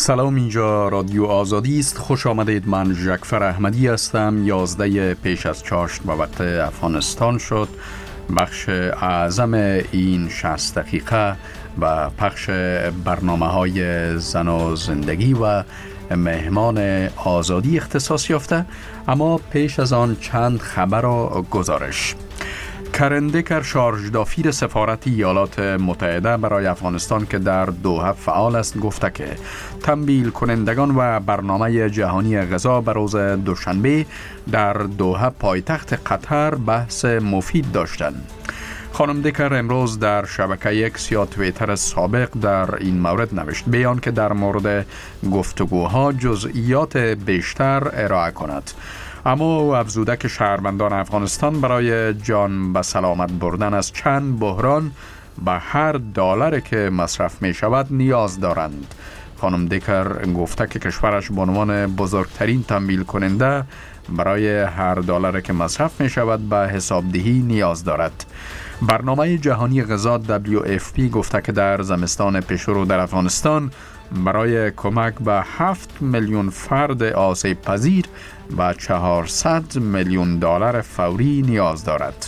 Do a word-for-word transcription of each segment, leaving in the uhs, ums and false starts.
سلام، اینجا رادیو آزادی است. خوش آمدید. من جعفر احمدی هستم. یازده پیش از چاشت به وقت افغانستان شد. بخش اعظم این شصت دقیقه و پخش برنامه های زن و زندگی و مهمان آزادی اختصاص یافته. اما پیش از آن چند خبر و گزارش. کرن دکر شارژدافیر سفارت ایالات متحده برای افغانستان که در دوحه فعال است گفته که تمویل کنندگان و برنامه جهانی غذا به روز دوشنبه در دوحه پایتخت قطر بحث مفید داشتند. خانم دکر امروز در شبکه اکس یا توییتر سابق در این مورد نوشت، بیان که در مورد گفتگوها جزئیات بیشتر ارائه کند. اما او افزوده که شهروندان افغانستان برای جان به سلامت بردن از چند بحران به هر دلاری که مصرف می شود نیاز دارند. خانم دکر گفته که کشورش به عنوان بزرگترین تمویل کننده برای هر دلاری که مصرف می شود به حسابدهی نیاز دارد. برنامه جهانی غذا دبلیو اف پی گفته که در زمستان پیشرو در افغانستان برای کمک به هفت میلیون فرد آسیب پذیر و چهارصد میلیون دلار فوری نیاز دارد.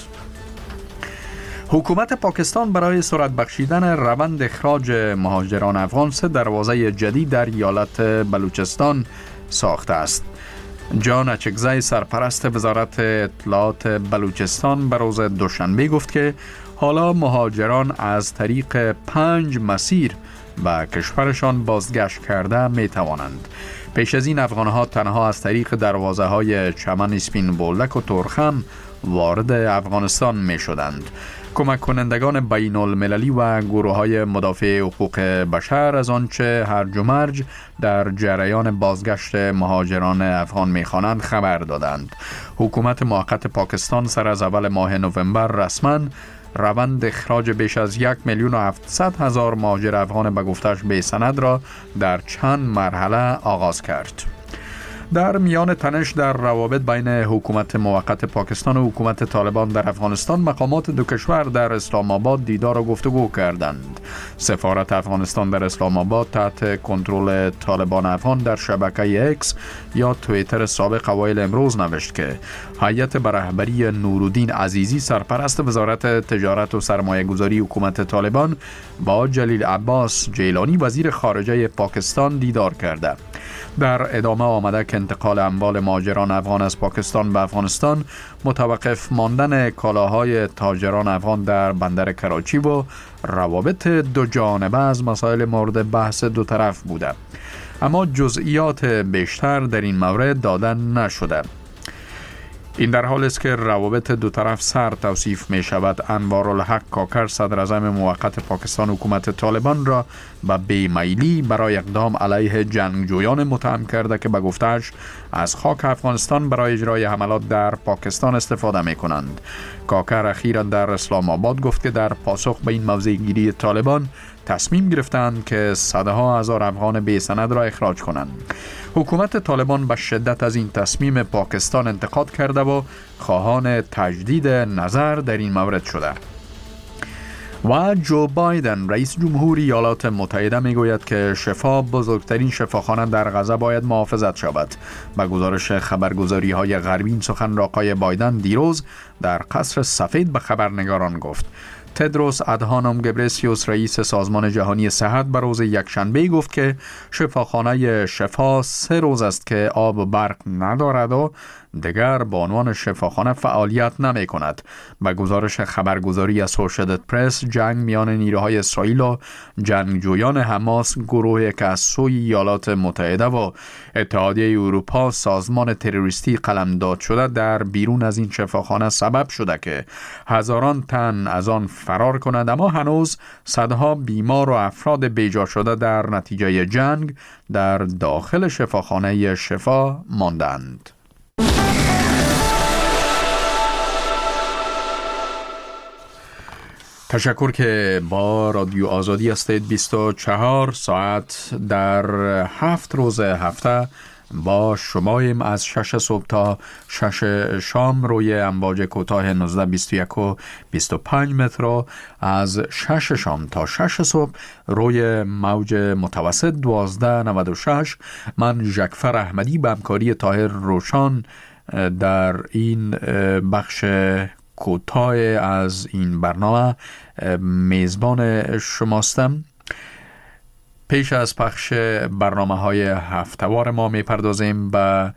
حکومت پاکستان برای سرعت بخشیدن روند اخراج مهاجران افغان سه دروازه جدید در ایالت بلوچستان ساخته است. جان اچکزی سرپرست وزارت اطلاعات بلوچستان به روز دوشنبه گفت که حالا مهاجران از طریق پنج مسیر به کشورشان بازگشت کرده می توانند. پیش از این افغانها تنها از طریق دروازه های چمن اسپین بولک و تورخم وارد افغانستان می شدند. کمک کنندگان بین المللی و گروه های مدافع حقوق بشر از آنچه هرج و مرج در جریان بازگشت مهاجران افغان می خوانند خبر دادند. حکومت موقت پاکستان سر از اول ماه نوامبر رسما روند اخراج بیش از یک میلیون و هفتصد هزار مهاجر افغان به گفتش بی سند را در چند مرحله آغاز کرد. در میان تنش در روابط بین حکومت موقت پاکستان و حکومت طالبان در افغانستان، مقامات دو کشور در اسلام آباد دیدار و گفتگو کردند. سفارت افغانستان در اسلام آباد تحت کنترل طالبان افغان در شبکه اکس یا توییتر سابق اوایل امروز نوشت که هیئت به رهبری نورالدین عزیزی سرپرست وزارت تجارت و سرمایه گذاری حکومت طالبان با جلیل عباس جیلانی وزیر خارجه پاکستان دیدار کرده. در ادامه آمده که انتقال اموال مهاجران افغان از پاکستان به افغانستان، متوقف ماندن کالاهای تاجران افغان در بندر کراچی و روابط دو جانبه از مسائل مورد بحث دو طرف بوده. اما جزئیات بیشتر در این مورد داده نشده. این در حال است که روابط دو طرف سر توصیف می شود. انوارالحق کاکر صدر اعظم موقت پاکستان حکومت طالبان را به بیمیلی برای اقدام علیه جنگجویان متهم کرده که به گفته‌اش از خاک افغانستان برای اجرای حملات در پاکستان استفاده می کنند. کاکر اخیراً در اسلام آباد گفت که در پاسخ به این موضع گیری طالبان تصمیم گرفتند که صدها هزار افغان بی سند را اخراج کنند. حکومت طالبان به شدت از این تصمیم پاکستان انتقاد کرده و خواهان تجدید نظر در این مورد شده. و جو بایدن رئیس جمهوری ایالات متحده میگوید که شفا بزرگترین شفاخانه در غزه باید محافظت شود. به گزارش خبرگزاری های غربی این سخن را آقای بایدن دیروز در قصر سفید به خبرنگاران گفت. تدروس ادهانوم گبرسیوس رئیس سازمان جهانی صحت به روز یکشنبه گفت که شفاخانه شفا سه روز است که آب و برق ندارد و دیگر به عنوان شفاخانه فعالیت نمی کند. به گزارش خبرگزاری اسوشییتد پرس، جنگ میان نیروهای اسرائیل و جنگجویان حماس، گروهی که از سوی ایالات متحده و اتحادیه اروپا سازمان تروریستی قلمداد شده در بیرون از این شفاخانه سبب شده که هزاران تن از آن فرار کنند. اما هنوز صدها بیمار و افراد بیجا شده در نتیجه جنگ در داخل شفاخانه شفا ماندند. تشکر که با رادیو آزادی هستید. بیست و چهار ساعت در هفت روز هفته با شمایم از شش صبح تا شش شام روی امواج کوتاه نوزده بیست و یک و بیست و پنج متر و از شش شام تا شش صبح روی موج متوسط دوازده نود و شش. من ژکفر احمدی به همکاری طاهر روشان در این بخش کوتاه از این برنامه میزبان شماستم. پیش از پخش برنامه های هفتوار ما می پردازیم به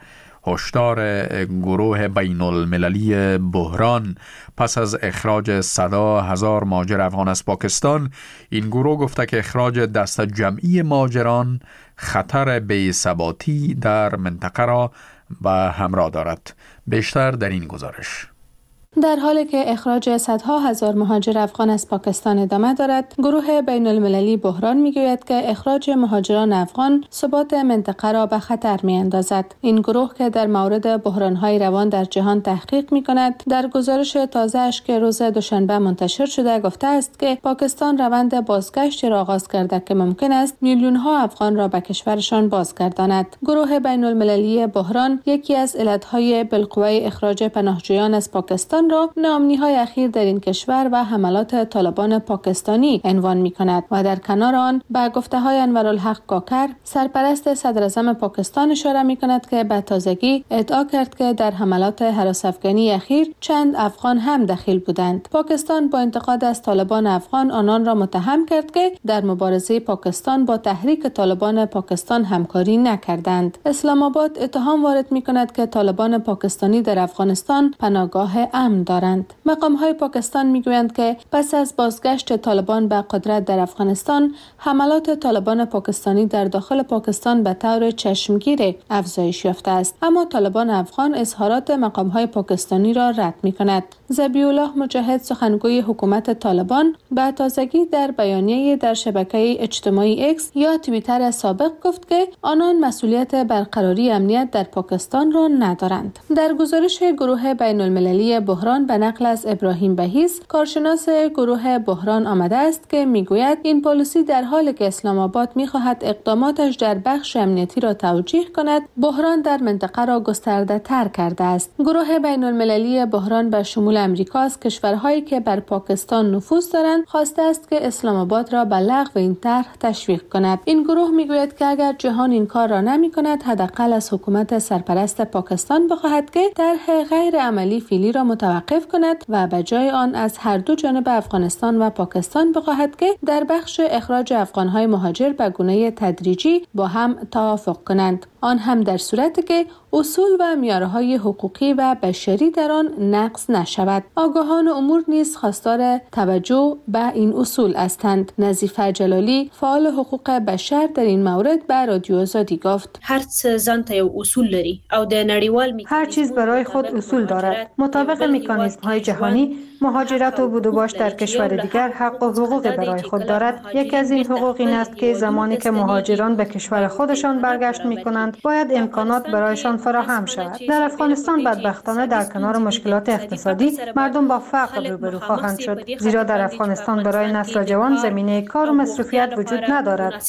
هشدار گروه بین المللی بحران پس از اخراج صدا هزار مهاجر افغان از پاکستان. این گروه گفته که اخراج دست جمعی مهاجران خطر بی‌ثباتی در منطقه را به همراه دارد. بیشتر در این گزارش. در حالی که اخراج صدها هزار مهاجر افغان از پاکستان ادامه دارد، گروه بین المللی بحران میگوید که اخراج مهاجران افغان ثبات منطقه را به خطر می اندازد. این گروه که در مورد بحران‌های روان در جهان تحقیق می کند، در گزارش تازه‌اش که روز دوشنبه منتشر شده گفته است که پاکستان روند بازگشت را آغاز کرده که ممکن است میلیون‌ها افغان را به کشورشان بازگرداند. گروه بین المللی بحران یکی از علت‌های بالقوه اخراج پناهجویان از پاکستان را ناامنی‌های اخیر در این کشور و حملات طالبان پاکستانی عنوان می‌کند و در کنار آن به گفته‌های انورالحق کاکر، سرپرست صدراعظم پاکستان، اشاره می‌کند که به تازگی ادعا کرد که در حملات هراس‌افکنی اخیر چند افغان هم دخیل بودند. پاکستان با انتقاد از طالبان افغان آنان را متهم کرد که در مبارزه پاکستان با تحریک طالبان پاکستان همکاری نکردند. اسلام آباد اتهام وارد می‌کند که طالبان پاکستانی در افغانستان پناهگاه امن دارند. مقام‌های پاکستان میگویند که پس از بازگشت طالبان به قدرت در افغانستان، حملات طالبان پاکستانی در داخل پاکستان به طور چشمگیر افزایش یافته است. اما طالبان افغان اظهارات مقام‌های پاکستانی را رد می‌کند. ذبیح‌الله مجاهد، سخنگوی حکومت طالبان، به تازگی در بیانیه در شبکه اجتماعی اکس یا توییتر سابق گفت که آنان مسئولیت برقراری امنیت در پاکستان را ندارند. در گزارش گروه بین المللی بحران به نقل از ابراهیم بهیس، کارشناس گروه بحران، آمده است که میگوید این پالیسی در حالی که اسلام آباد میخواهد اقداماتش در بخش امنیتی را توجیه کند، بحران در منطقه را گسترده تر کرده است. گروه بین المللی بحران به شمول امریکا از کشورهایی که بر پاکستان نفوذ دارند خواسته است که اسلام آباد را به لغو این طرح تشویق کند. این گروه میگوید که اگر جهان این کار را نمی کند، حداقل از حکومت سرپرست پاکستان بخواهد که طرح غیر عملی فعلی را متوقف کند و به جای آن از هر دو جانب افغانستان و پاکستان بخواهد که در بخش اخراج افغان‌های مهاجر به گونه تدریجی با هم توافق کنند، آن هم در صورتی که اصول و معیارهای حقوقی و بشری در آن نقض نشود. آگاهان امور نیز خواستار توجه به این اصول هستند. نظیفه جلالی، فعال حقوق بشر، در این مورد به رادیو آزادی گفت: هر څه ځانته یو اصول لري او د نړیوال هر چیز برای خود اصول دارد. مطابق مکانیزم‌های جهانی، مهاجرت و بود و باش در کشور دیگر حق و حقوق برای خود دارد. یکی از این حقوق این است که زمانی که مهاجران به کشور خودشان برگشت می‌کنند، باید امکانات برایشان فراهم شود. در افغانستان بدبختانه در کنار مشکلات اقتصادی، مردم با فقر روبرو خواهند شد، زیرا در افغانستان برای نسل جوان زمینه کار و مصروفیت وجود ندارد.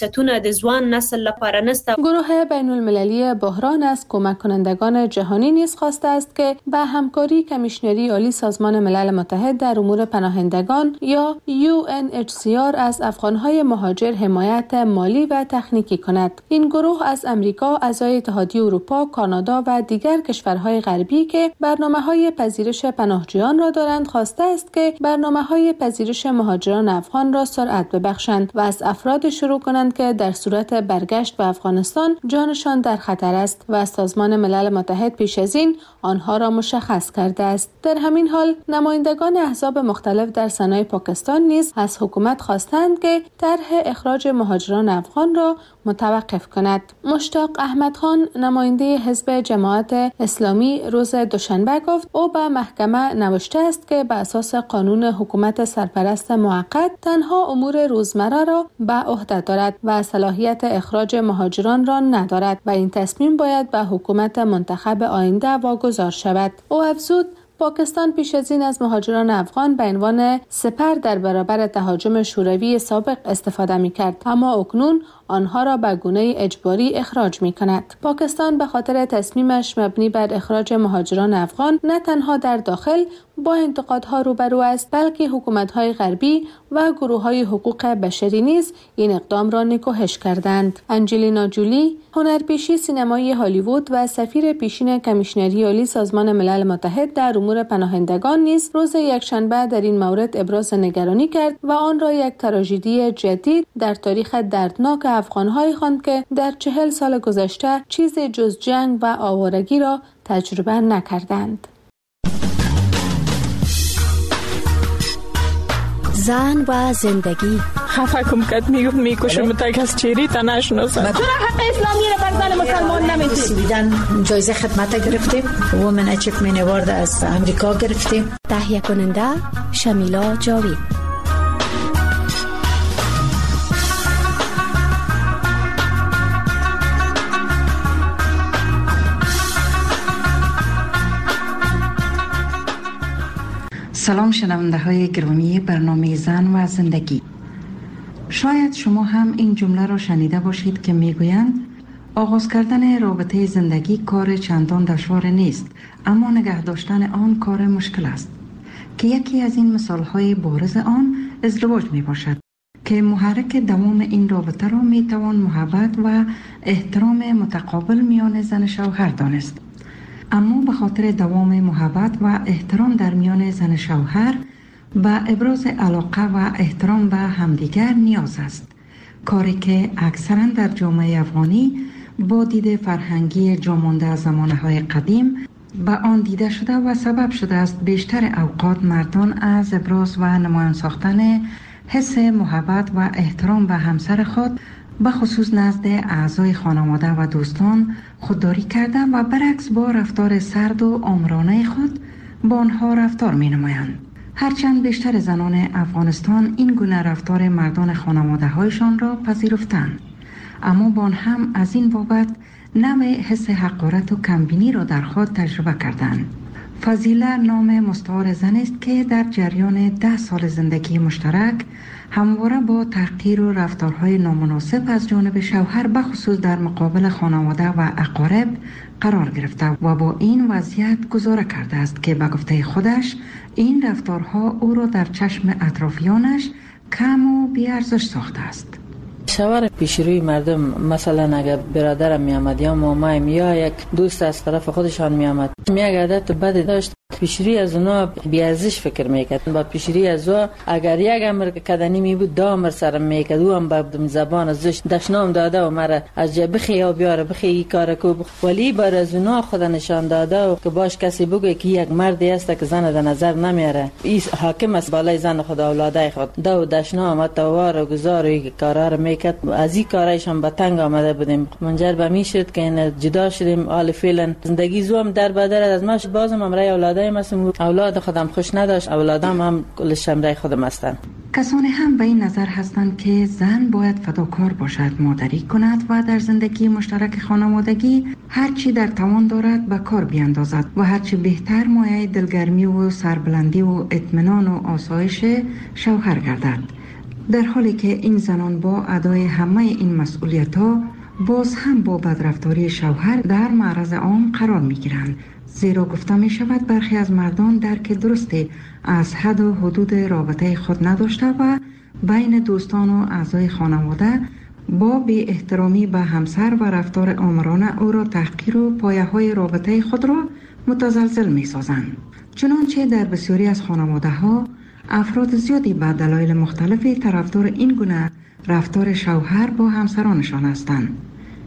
گروه بین المللی بحران از کمک کنندگان جهانی نیز خواسته است که به همکاری کمیشنری عالی سازمان ملل متحد در امور پناهندگان یا یو ان اچ سی آر از افغان‌های مهاجر حمایت مالی و تکنیکی کند. این گروه از امریکا، اعضای اتحادیه اروپا، کانادا و دیگر کشورهای غربی که برنامه‌های پذیرش پناهجویان را دارند خواسته است که برنامه‌های پذیرش مهاجران افغان را سرعت ببخشند و از افراد شروع کنند که در صورت برگشت به افغانستان جانشان در خطر است و سازمان ملل متحد پیش از این آنها را مشخص کرده است. در همین حال نمایندگان احزاب مختلف در سنای پاکستان نیز از حکومت خواستند که طرح اخراج مهاجران افغان را متوقف کند. مشتاق احمد خان، نماینده حزب جماعت اسلامی، روز دوشنبه گفت او به محکمه نوشته است که به اساس قانون حکومت سرپرست موقت تنها امور روزمره را به عهده دارد و صلاحیت اخراج مهاجران را ندارد و این تصمیم باید به حکومت منتخب آینده واگذار شود. او افزود پاکستان پیش از این از مهاجران افغان به عنوان سپر در برابر تهاجم شوروی سابق استفاده می‌کرد، اما اکنون آنها را به گونه اجباری اخراج می‌کند. پاکستان به خاطر تصمیمش مبنی بر اخراج مهاجران افغان نه تنها در داخل با انتقادها روبرو است، بلکه حکومت‌های غربی و گروه‌های حقوق بشری نیز این اقدام را نکوهش کردند. انجلینا جولی، هنرپیشه سینمایی هالیوود و سفیر پیشین کمیشنری عالی سازمان ملل متحد در امور پناهندگان نیز روز یکشنبه در این مورد ابراز نگرانی کرد و آن را یک تراژدی جدید در تاریخ دردناک افغان‌های خواند که در چهل سال گذشته چیزی جز جنگ و آوارگی را تجربه نکردند. زن و زندگی. خفه کم کت میگفت میکشم تا کس چیری تا نشناسم. چرا حق اسلامی را بر زن مسلمان نمیدید؟ سویدن جایزه خدمت گرفتیم. وومن اچیومنت اوارد از امریکا گرفتیم. تهیه کننده شمیلا جاوید. سلام شنونده های گرامی برنامه زن و زندگی. شاید شما هم این جمله را شنیده باشید که میگویند آغاز کردن رابطه زندگی کار چندان دشوار نیست، اما نگه داشتن آن کار مشکل است، که یکی از این مثال های بارز آن ازدواج می باشد که محرک دوام این رابطه را می توان محبت و احترام متقابل میان زن شوهر دانست. اما به خاطر دوام محبت و احترام در میان زن شوهر به ابراز علاقه و احترام به همدیگر نیاز است، کاری که اکثرا در جامعه افغانی با دید فرهنگی جامانده از زمانه‌های قدیم به آن دیده شده و سبب شده است بیشتر اوقات مردان از ابراز و نمایان ساختن حس محبت و احترام به همسر خود به خصوص نزد اعضای خانواده و دوستان خودداری کرده و برعکس با رفتار سرد و آمرانه خود با آنها رفتار می نمایند. هرچند بیشتر زنان افغانستان این گونه رفتار مردان خانواده هایشان را پذیرفتند، اما با آن هم از این بابت نوع حس حقارت و کمبینی را در خود تجربه کردند. فضیله نام مستعار زن است که در جریان ده سال زندگی مشترک همواره با تحقیر و رفتارهای نامناسب از جانب شوهر به خصوص در مقابل خانواده و اقارب قرار گرفته و با این وضعیت گزاره کرده است که به گفته خودش این رفتارها او را در چشم اطرافیانش کم و بی‌ارزش ساخته است. شوهر پیش روی مردم، مثلا اگر برادرم می آمد یا مامایم یا یک دوست از طرف خودشان می آمد، می عادت بد داشت، پیش روی از اونا بی ارزش فکر میکرد. با پیش روی از او اگر یک امر کدنی می بود دو امر سرم میکرد، او هم با زبان ازش دشنام داده و مرا از جا بخی یا بیاره بخی این کار کو، ولی بر از اونا خود نشان داده و که باش کسی بگه که یک مردی است که زن در نظر نمیاره، این حاکم است بالای زن خود اولادای خود، دو دشنام توار و گزار و کارا رو میکرد. از این کارایش هم به تنگ آمده بودیم، منجر به می شد که این جدا شدیم. حال فعلا زندگی زوم در بدر از ماش بازم امرای اولادای مسم اولاد خودم خوش نداشت، اولادام هم کلش امرای خودم هستند. کسانی هم به این نظر هستند که زن باید فداکار باشد، مادری کند و در زندگی مشترک خانوادگی هرچی در توان دارد به کار بیاندازد و هرچی بهتر مایه دلگرمی و سربلندی و اطمینان و آسایش شوهر گردد، در حالی که این زنان با ادای همه این مسئولیت‌ها باز هم با بدرفتاری شوهر در معرض عام قرار می‌گیرند، زیرا گفته می شود برخی از مردان درک درستی از حد و حدود رابطه خود نداشته و بین دوستان و اعضای خانواده با بی احترامی به همسر و رفتار آمرانه او را تحقیر و پایه های رابطه خود را متزلزل می سازند. چنانچه در بسیاری از خانواده ها افراد زیادی به دلایل مختلفی طرفدار این گونه رفتار شوهر با همسرانشان هستند.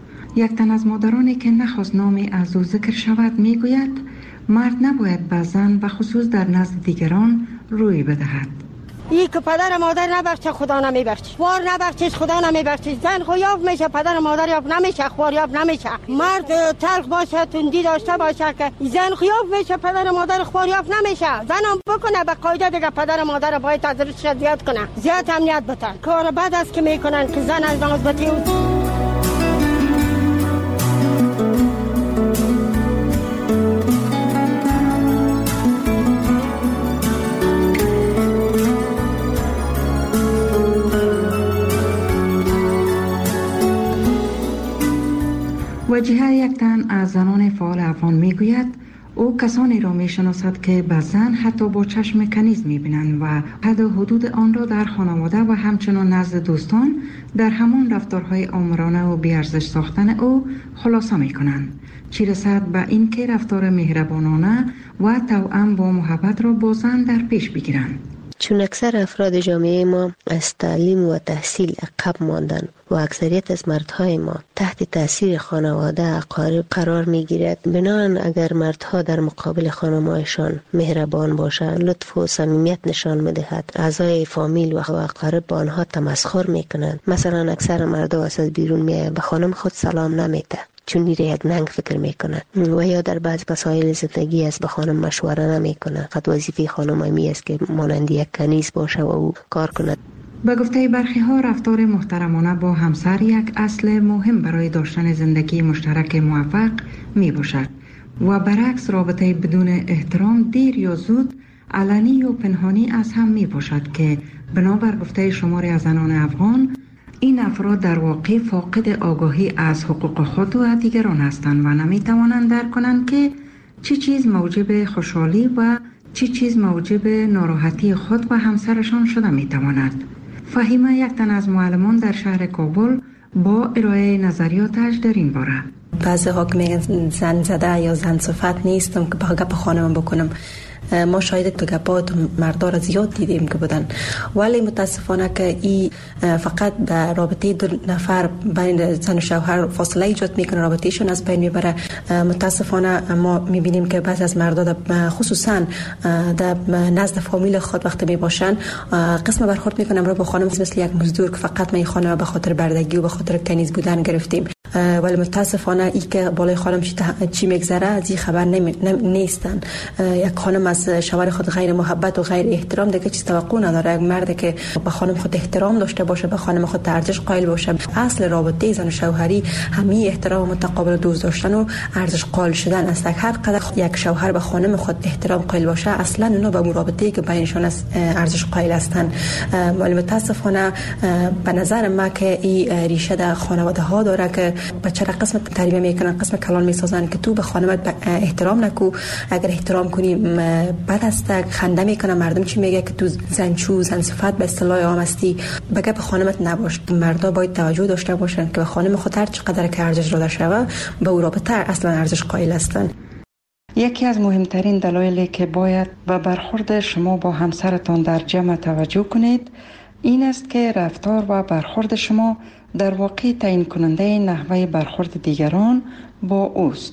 یک تن از مادرانی که نخواست نامی از او ذکر شود میگوید مرد نباید به زن و خصوص در نزد دیگران روی بدهد. ای که پدر مادر نبخشه خدا نمیبخشه، خوار نبخشه خدا نمیبخشه. زن خو یاف میشه، پدر مادر یاف نمیشه، خوار یاف نمیشه. مرد تلخ باشه، تندی داشته باشه که زن خو یاف میشه، پدر مادر خوار یاف نمیشه. زن هم بکنه به قاعده دیگه پدر مادر باید ازش زیاد کنه، زیاد امنیت بده. کار بد است که میکنن که زن از نازبتی وجیه یک تن از زنان فعال افغان می گوید او کسانی را می شناسد که به زن حتی با چشم کنیز می بینند و حد و حدود آن را در خانواده و همچنان نزد دوستان در همان رفتارهای آمرانه و بیارزش ساختن او خلاصه می کنند. چی رسد به این که رفتار مهربانانه و توأم با محبت را با زن در پیش بگیرند. چون اکثر افراد جامعه ما از تعلیم و تحصیل عقب ماندن و اکثریت از مردهای ما تحت تاثیر خانواده اقارب قرار می گیرد، بنابراین اگر مردها در مقابل خانمایشان مهربان باشند، لطف و صمیمیت نشان میدهد، اعضای فامیل و اقارب با آنها تمسخر می کنند. مثلا اکثر مردها از بیرون می به خانم خود سلام نمیده چون میره یک ننگ فکر میکنه، و یا در بعض مسائل زندگی از به خانم مشوره نمیکنه. فقط وظیفه خانم همی است که مانند یک کنیز باشه و او کار کنه. به گفته برخی ها رفتار محترمانه با همسر یک اصل مهم برای داشتن زندگی مشترک موفق می باشد و برعکس رابطه بدون احترام دیر یا زود علنی و پنهانی از هم می باشد که بنابر گفته شماری از زنان افغان این افراد در واقع فاقد آگاهی از حقوق خود و دیگران هستند و نمی توانند درک کنند که چه چیز موجب خوشحالی و چه چیز موجب ناراحتی خود و همسرشان شده می تواند. فهیمه یک تن از معلمان در شهر کابل با ارائه نظریاتش در این باره. بعضی ها که میگن زن زده یا زن صفت نیستم که با گپ خانم بکنم. ما شاید تو گپات مردار را زیاد دیدیم که بودن، ولی متاسفانه که این فقط در رابطه دو نفر بین زن و شوهر فاصله ایجاد میکنه، رابطهشون از بین میبره. متاسفانه ما میبینیم که بعضی از مردا خصوصا در نزد فامیل خود وقتی میباشن قسم برخورد میکنن رو با خانم مثل یک مزدور که فقط ما این خانم به خاطر بردگی و به خاطر کنیز بودن گرفتیم. ولی متاسفانه ای که بالای خانم چی میگذره از این خبر نمی... نیستن. یک خانم از شوهر خود غیر محبت و غیر احترام دیگه چیز توقع نداره. یک مرد که به خانم خود احترام داشته باشه، به خانم خود ارزش قائل باشه، اصل رابطه زن و شوهری همین احترام متقابل و دوست داشتن و ارزش قائل شدن است. هر قدر یک شوهر به خانم خود احترام قائل باشه، اصلا اونا به رابطه‌ای که بینشون است ارزش قائل هستند. ولی متاسفانه به نظر من که این ریشه در خانواده ها داره که بچه را قسم تربیت میکنن، قسم کلان میسازن که تو به خانمت احترام نکو، اگر احترام کنی بد است. خنده میکنه مردم چی میگه که تو زنچو زن صفت به اصطلاح عام هستی، بگه به خانمت نباش. مردا باید توجه داشته باشن که به خانم خود هر چقدر که ارزش داده شوه به او رابطه اصلا ارزش قائل هستن. یکی از مهمترین دلایلی که باید به برخورد شما با همسرتان در جمع توجه کنید این است که رفتار و برخورد شما در واقع تعیین کننده نحوه برخورد دیگران با اوست.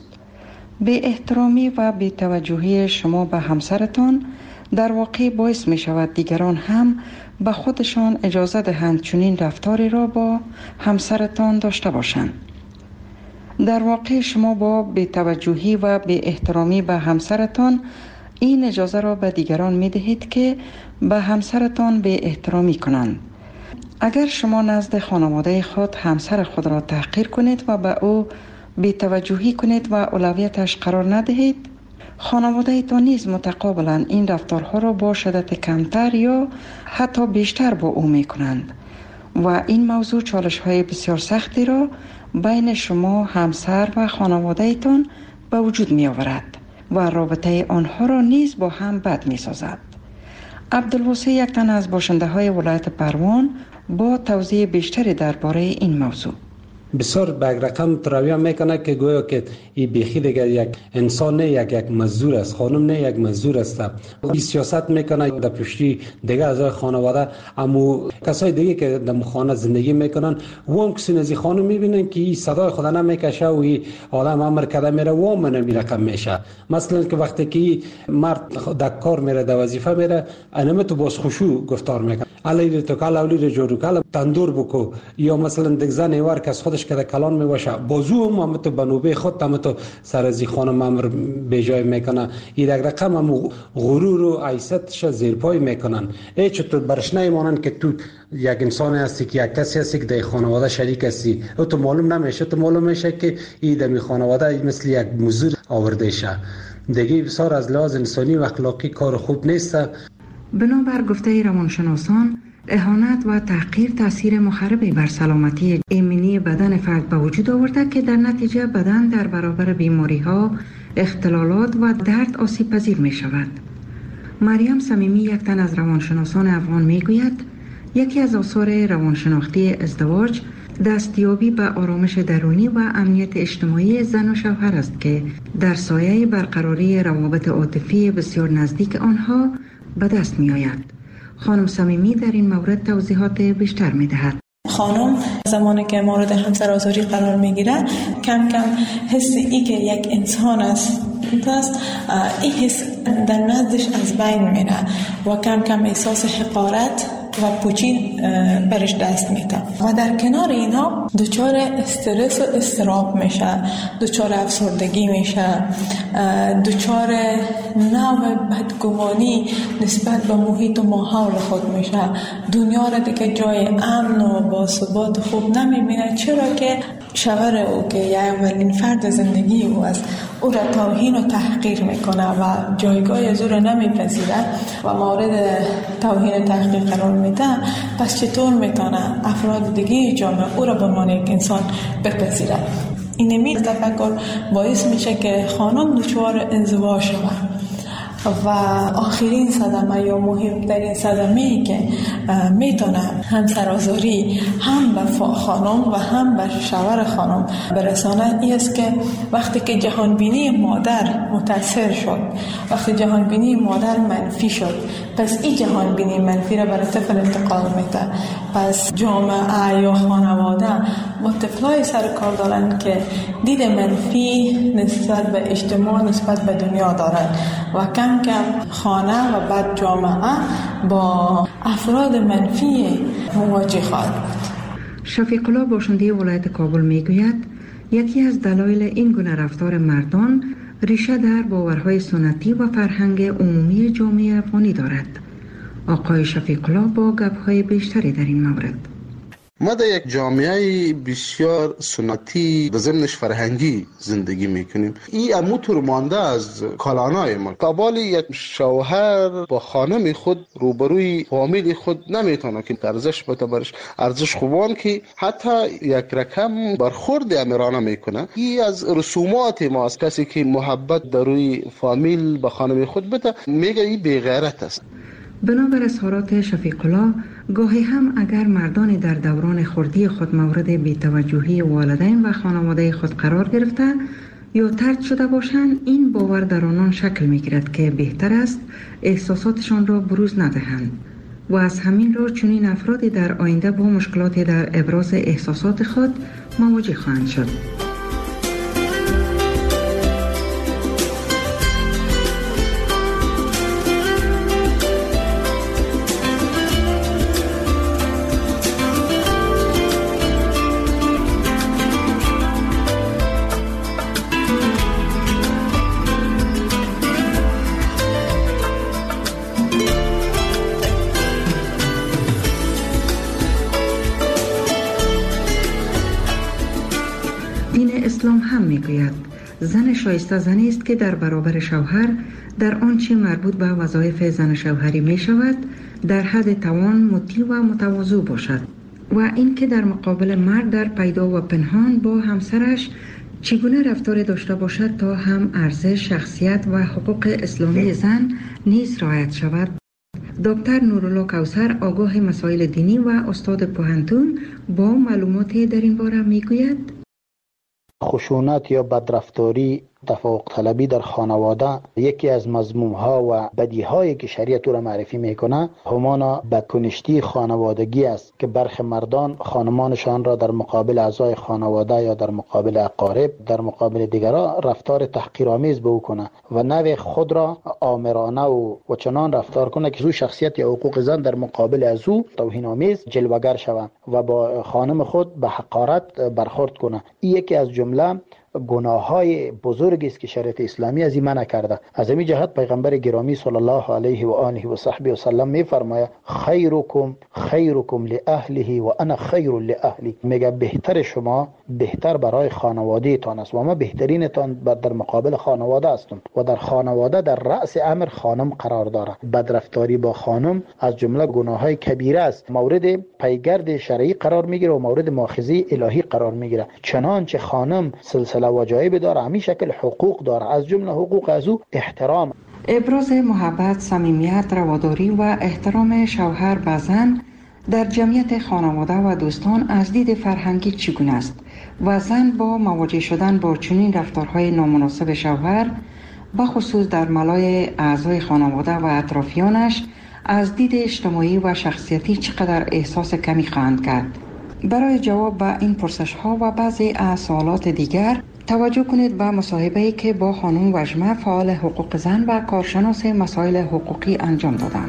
به احترامی و به توجهی شما به همسرتان در واقع باعث می شود دیگران هم به خودشان اجازه دهند چنین رفتاری را با همسرتان داشته باشند. در واقع شما با به توجهی و به احترامی به همسرتان این اجازه را به دیگران می دهید که به همسرتان به احترامی کنند. اگر شما نزد خانواده خود همسر خود را تحقیر کنید و به او بی‌توجهی کنید و اولویتش قرار ندهید، خانواده تان نیز متقابلا این رفتارها را با شدت کمتر یا حتی بیشتر با او می کنند و این موضوع چالش های بسیار سختی را بین شما همسر و خانواده تان به وجود می آورد و رابطه آنها را نیز با هم بد می سازد. عبدالواسع یک تن از باشنده های ولایت پروان با توضیح بیشتری درباره این موضوع. بسیار به یک رقم ترویه میکنه که گویا که این بیخی دیگه یک انسان نه، یک یک مزدور است، خانم نه یک مزدور است. این سیاست میکنه در پشتی دیگه از خانواده، اما کسای دیگه که در خانه زندگی میکنن و هم کسی نزی خانم میبینن که این صدای خدا نمیکشه و این آدم امر کرده میره و هم نمی رقم میشه. مثلا که وقتی که مرد در کار میره در وظیفه میره انمه تو باز خوشو گفتار میکنه علی تو کالا اولی جورو کالا تندور بکو، یا مثلا دیگه زن ایوار که از خودش که کلان میباشه بازو هم هم تو بنوبه خود هم تو سر از خانم امر به جای میکنه. این یک رقم هم غرور و عیستش زیر پای میکنن. ای چطور برش نمیمانن که تو یک انسان هستی که یک کسی هستی که در خانواده شریک هستی، او تو معلوم نمیشه، تو معلوم میشه که این در خانواده مثل یک مزدور آورده شه. دیگه بسیار از لحاظ انسانی و اخلاقی کار خوب نیست. بنابر گفته روانشناسان اهانت و تحقیر تاثیر مخربی بر سلامتی ایمنی بدن فرد به وجود آورده که در نتیجه بدن در برابر بیماری ها، اختلالات و درد آسیب پذیر می شود. مریم صمیمی، یک تن از روانشناسان افغان، می گوید یکی از آثار روانشناختی ازدواج دستیابی به آرامش درونی و امنیت اجتماعی زن و شوهر است که در سایه برقراری روابط عاطفی بسیار نزدیک آنها به دست می آید. خانم صمیمی در این مورد توضیحات بیشتر می دهد. خانم زمانی که مورد همسرآزاری قرار می گیره کم کم حس ای که یک انسان است است این حس در نزدش از بین میره و کم کم احساس حقارت و پوچی برش دست میده و در کنار اینا دچار استرس و استراب میشه، دچار افسردگی میشه، دچار نوع بدگمانی نسبت به محیط و ماحول خود میشه، دنیا را دیگه جای امن و باثبات خوب نمیبینه، چرا که شوهر او که یه اولین فرد زندگی او است او را توهین و تحقیر میکنه و جایگاه از او را نمیپذیره و مورد توهین و تحقیر قرار میده. پس چطور میتونه افراد دیگه جامعه او را به عنوان یک انسان بپذیره؟ این می تفکر باعث میشه که خانم دچار انزوا شود و آخرین صدمه یا مهمترین صدمه ای که میتونه همسرآزاری هم به خانم و هم به شوهر خانم برسانه ای است که وقتی که جهانبینی مادر متاثر شد، وقتی جهانبینی مادر منفی شد، پس این جهانبینی منفی را برای طفل انتقال میده. پس جامعه یا خانواده با طفلای سر کار دارن که دید منفی نسبت به اجتماع، نسبت به دنیا دارن و کم کم خانه و بعد جامعه با افراد منفی مواجه خواهد بود. شفیق الله باشنده ولایت کابل میگوید یکی از دلایل این گونه رفتار مردان ریشه در باورهای سنتی و فرهنگ عمومی جامعه افغانی دارد. آقای شفیق الله با گپ‌های بیشتری در این مورد. ما در یک جامعه بسیار سنتی و ضمنش فرهنگی زندگی میکنیم. این اموتور مانده از کلانای ما. قبال یک شوهر با خانم خود روبروی فامیل خود نمیتونه که ارزش بده برش، ارزش خوبان که حتی یک رقم برخورد امیرانه میکنه. این از رسومات ما است. کسی که محبت در روی فامیل به خانم خود بده میگه این بی‌غیرت است. بنابر اظهارات شفیق الله، گاهی هم اگر مردان در دوران خردی خود مورد بی‌توجهی والدین و خانواده خود قرار گرفته یا طرد شده باشند، این باور در آنان شکل می‌گیرد که بهتر است احساساتشان را بروز ندهند و از همین رو چنین افرادی در آینده با مشکلاتی در ابراز احساسات خود مواجه خواهند شد. اسلام هم میگوید زن شایسته زنی است که در برابر شوهر در آنچه مربوط به وظایف زن شوهری می شود در حد توان مطیع و متواضع باشد و این که در مقابل مرد در پیدا و پنهان با همسرش چگونه رفتار داشته باشد تا هم ارزش، شخصیت و حقوق اسلامی زن نیز رعایت شود. دکتر نورالله کوثر، آگاه مسائل دینی و استاد پوهنتون، با معلوماتی در این باره میگوید خشونت یا بدرفتاری، تفوق طلبی در خانواده یکی از مذموم ها و بدی هایی که شریعت را معرفی میکنه همان بدکنشتی خانوادگی است که برخی مردان خانمانشان را در مقابل اعضای خانواده یا در مقابل اقارب، در مقابل دیگران رفتار تحقیرآمیز به او کنه و نوع خود را آمرانه و, و چنان رفتار کنه که او شخصیت یا حقوق زن در مقابل از او توهین آمیز جلوگر شود و با خانم خود به حقارت برخورد کنه. این یکی از جمله گناه های بزرگی است که شریعت اسلامی از این منع کرده. از این جهت پیغمبر گرامی صلی الله علیه و آله و صحبه و سلم میفرماید خیرکم خیرکم لاهله و انا خیر لاهلی. میگه بهتر شما بهتر برای خانواده تان است و ما بهترین تان در مقابل خانواده هستم و در خانواده در رأس امر خانم قرار داره. بدرفتاری با خانم از جمله گناه های کبیره است، مورد پیگرد شرعی قرار میگیره و مورد مؤاخذه الهی قرار میگیره. چنانچه خانم سلسله وجایب داره، همین شکل حقوق داره، از جمله حقوق از او احترام. ابراز محبت، صمیمیت، رواداری و احترام شوهر به زن در جمعیت خانواده و دوستان از دید فرهنگی چگونه است و زن با مواجه شدن با چنین رفتارهای نامناسب شوهر بخصوص در ملای اعضای خانواده و اطرافیانش از دید اجتماعی و شخصیتی چقدر احساس کمی خواهند کرد؟ برای جواب به این پرسش ها و بعضی از سوالات دیگر توجه کنید به مصاحبه‌ای که با خانم وژمه فعال حقوق زن و کارشناس مسائل حقوقی انجام دادم.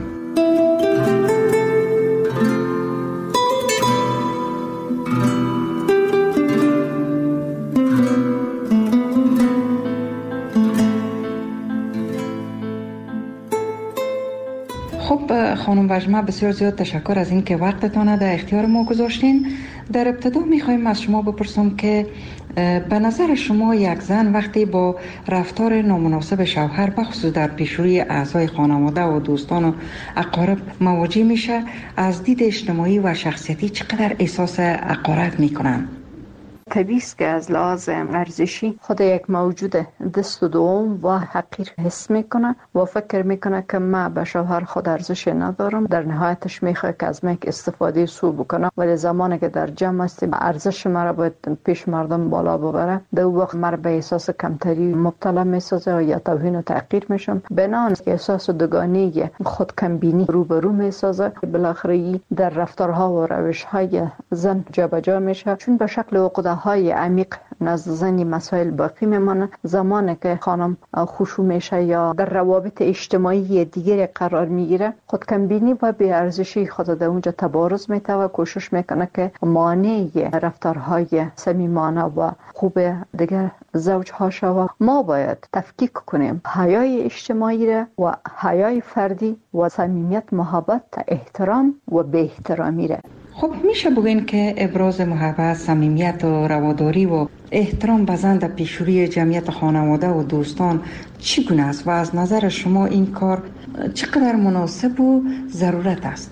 خب خانم وژمه، بسیار زیاد تشکر از این که وقتتان در اختیار ما گذاشتین. در ابتدا میخوایم از شما بپرسم که به نظر شما یک زن وقتی با رفتار نامناسب شوهر بخصوص در پیشروی اعضای خانواده و دوستان و اقارب مواجه میشه، از دید اجتماعی و شخصیتی چقدر احساس حقارت میکنن؟ طبیعی است که از لحاظ ارزشی خود یک موجود دست و دوم و حقیر حس میکنه و فکر میکنه که من به شوهر خود ارزش ندارم. در نهایتش میخواد که از من استفاده سو بکنه، ولی زمانی که در جمع هستیم ارزش مرا باید پیش مردم بالا ببره، در وقت مرا به احساس کمتری مبتلا میسازه و یا توهین و تحقیر میشم. بنان که احساس دوگانگی خود کمبینی روبرو میسازه، بالاخره در رفتارها و روشهای زن جابجا میشه، چون به شکل عقده های عمیق نزد زنی مسائل باقی میمانه. زمانی که خانم خشوع میشه یا در روابط اجتماعی دیگری قرار میگیره، خود کمبینی و بی ارزشی خود در اونجا تبارز میته و کوشش میکنه که مانع رفتارهای صمیمانه و خوب دیگر زوجها شود. ما باید تفکیک کنیم حیای اجتماعی را و حیای فردی و صمیمیت، محبت، احترام و بی احترامی را. خب میشه بگین که ابراز محبت، صمیمیت و رواداری و احترام به زن در پیشروی جمعیت خانواده و دوستان چگونه است و از نظر شما این کار چقدر مناسب و ضرورت است؟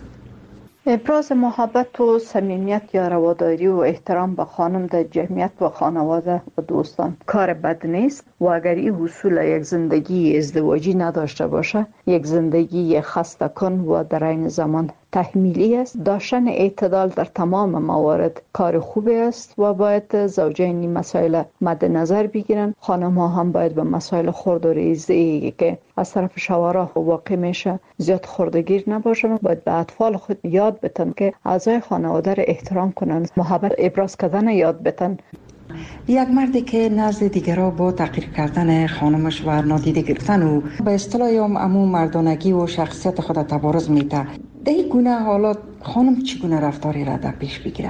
ابراز محبت و صمیمیت یا رواداری و احترام به خانم در جمعیت و خانواده و دوستان کار بد نیست و اگر این حصول یک زندگی ازدواجی نداشته باشه، یک زندگی خسته کن و در این زمان تحمیلی است. داشتن اعتدال در تمام موارد کار خوبی است و باید زوجین این مسائل مد نظر بگیرن. خانم ها هم باید به مسائل خرد و ریزی که از طرف شوهرها واقع میشه زیاد خردگیر نباشن. باید به اطفال خود یاد بتن که اعضای خانواده را احترام کنن، محبت ابراز کردن یاد بتن. یک مردی که نزد دیگرها با تحقیر کردن خانمش و نادیده گرفتن و به اصطلاح امو مردانگی و شخصیت خود تبارز میده، در این گونه حالات خانم چگونه رفتاری را در پیش بگیره؟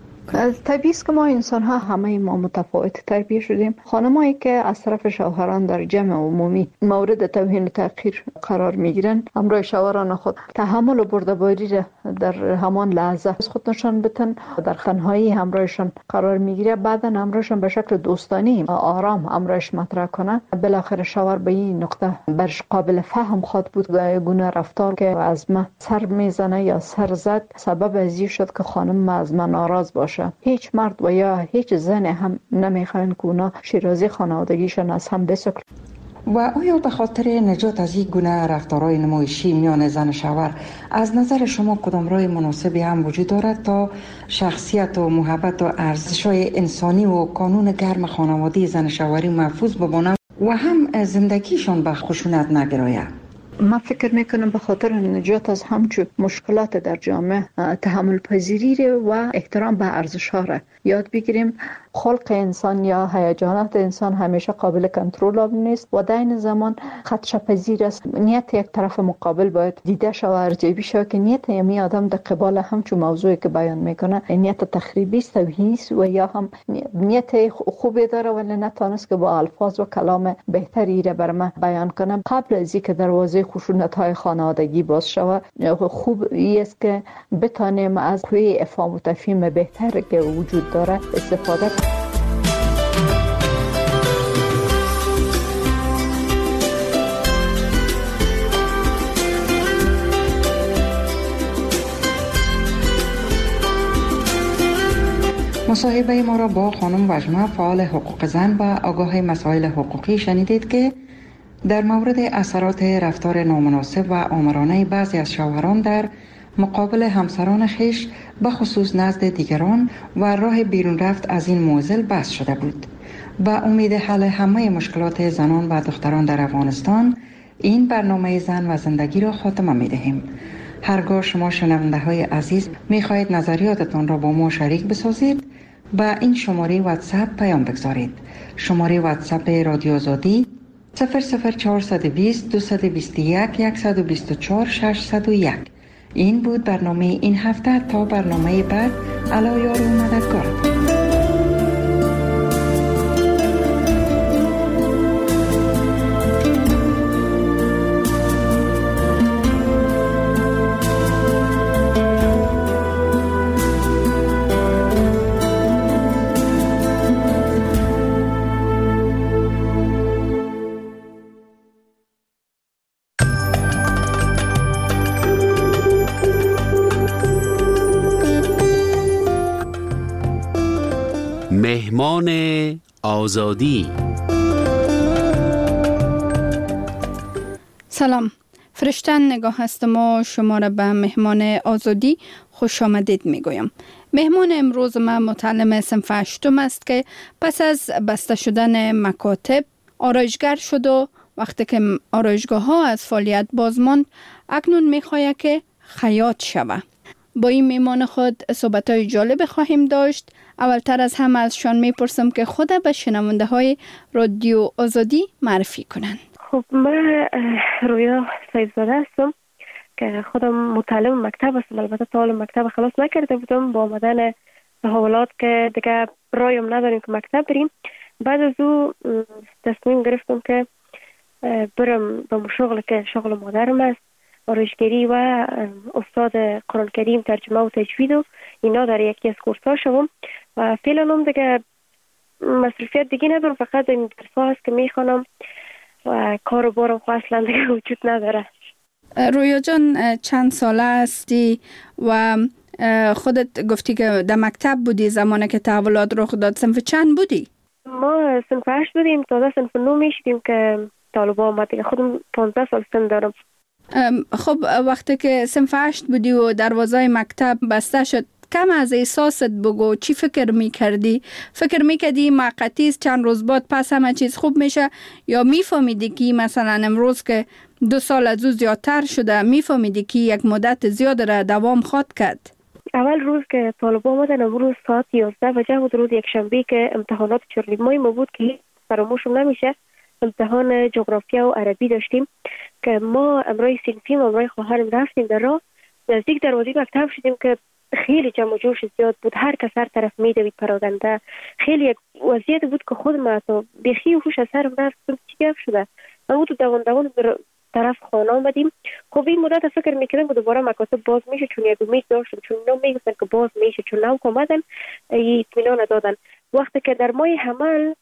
طبیعی است که ما انسان ها همه ما متفاوت تربیه شدیم. خانمایی که از طرف شوهران در جمع عمومی مورد توهین و تحقیر قرار میگیرن، همراه شوهران خود تحمل و بردباری را در همان لحظه از خود نشان بدن، در تنهایی همراهشان قرار میگیره، بعدا همراهشان به شکل دوستانی آرام همراهش مطرح کنه. بالاخره شوهر به این نقطه برش قابل فهم خواهد بود گونه رفتار که از من سر میزنه یا سر زد سبب از این شد که خانم از من ناراض باشه. هیچ مرد و یا هیچ زن هم نمیخواین که اونا شیرازی خانوادگیشان از هم بسکل. و آیا به خاطر نجات از این گونه رفتارهای نمایشی میان زن و شوهر از نظر شما کدام راه مناسبی هم وجود دارد تا شخصیت و محبت و ارزش‌های انسانی و کانون گرم خانوادگی زن شوهری محفوظ بمانند و هم زندگیشان به خشونت نگراید؟ من فکر میکنم به خاطر نجات از همچون مشکلات در جامعه تحمل پذیری و احترام به ارزش ها را یاد بگیریم. خلق انسان یا هیجانات انسان همیشه قابل کنترل نیست و در این زمان خدشه‌پذیر است. نیت یک طرف مقابل باید دیده شود و ارزیابی شود که نیت یمی آدم در قبال همچون موضوعی که بیان میکنه نیت تخریبی است و یا هم نیت خوبی داره ولی نتونست که با الفاظ و کلام بهتری را بر من بیان کنم. قبل از اینکه دروازه خشونت‌های خانوادگی باز شود خوب است که بتانیم از قوه افهام و تفهیم بهتر که وجود داره استفاده کنیم. مصاحبه ما را با خانم وجمه فعال حقوق زن و آگاه مسائل حقوقی شنیدید که در مورد اثرات رفتار نامناسب و آمرانه بعضی از شوهران در مقابل همسران خیش به خصوص نزد دیگران و راه بیرون رفت از این معضل بحث شده بود. با امید حل همه مشکلات زنان و دختران در افغانستان این برنامه زن و زندگی را خاتمه می دهیم. هرگاه شما شنونده های عزیز می خواهید نظریاتتان را با ما شریک بسازید با این شماره واتساپ پیام بگذارید. شماره واتساپ رادیو آزادی صفر صفر چهارصد و بیست دویست و بیست و یک صد و بیست و چهار ششصد و یک. این بود برنامه این هفته. تا برنامه بعد علا یار و مددگارتان. مهمان آزادی. سلام، فرشتن نگاه هستم و شما را به مهمان آزادی خوش آمدید می گویم. مهمان امروز ما متعلم صنف هشتم است که پس از بسته شدن مکاتب آرایشگر شد و وقتی که آرایشگاه ها از فعالیت باز ماند اکنون می خواهد که خیاط شود. با این مهمان خود صحبت‌های جالب خواهیم داشت. اولتر از همه ازشان میپرسم که خود به شنونده های رادیو آزادی معرفی کنند. خب من رویا سیدزاده هستم که خودم متعلم مکتب هستم. البته تا حالا مکتب خلاص نکرده بودم. با آمدن تحولات که دیگه رایم نداریم که مکتب بریم، بعد از او تصمیم گرفتم که برم به شغل که شغل مادرم است، آرایشگری و استاد قرآن کریم ترجمه و تجوید و اینا در یکی از کورس‌ها شدم و فعلا هم دیگه مصرفیت دیگه ندارم، فقط این درس‌ها هست که میخوانم و کار و بارم خو اصلا دیگه وجود نداره. رویا جان چند ساله هستی و خودت گفتی که در مکتب بودی زمانی که تحولات رخ داد؟ صنف چند بودی؟ ما صنف هشت بودیم، تازه صنف نو میشدیم که طالبا آمد دیگه. خودم پانزده سال سن دارم. خب وقتی که صنف هشت بودی و دروازه مکتب بسته شد، کم از احساست بگو، چی فکر میکردی؟ فکر میکردی موقتی چند روز بعد پس همه چیز خوب میشه، یا میفهمیدی که مثلا امروز که دو سال از او زیادتر شده میفهمیدی که یک مدت زیاد را دوام خواهد کرد؟ اول روز که طالبا آمدن، امروز ساعت یازده بجه بود، روز یک شنبه که امتحانات چهار ماهی ما بود که فراموشم نمیشه. امتحان جغرافیا و عربی داشتیم که ما امرای صنفیم و امرای خواهرم رفتیم در راه، نزدیک دروازه مکتب شدیم که خیلی جمع و جوش زیاد بود، هر کس هر طرف میدوید پراگنده. خیلی یک وضعیت بود که خود ما تو بخی و خوش از سرم رفتم چی گفت شده. ما بود دوان دوان در طرف خانه آمدیم. خب این مدت فکر میکردم که دوباره مکاتب باز میشه، چون یک امید داشتم، چون اینا میگفتن که باز میشه، چون نو کمدن اطمینان دادن. وقتی که در ماه حمل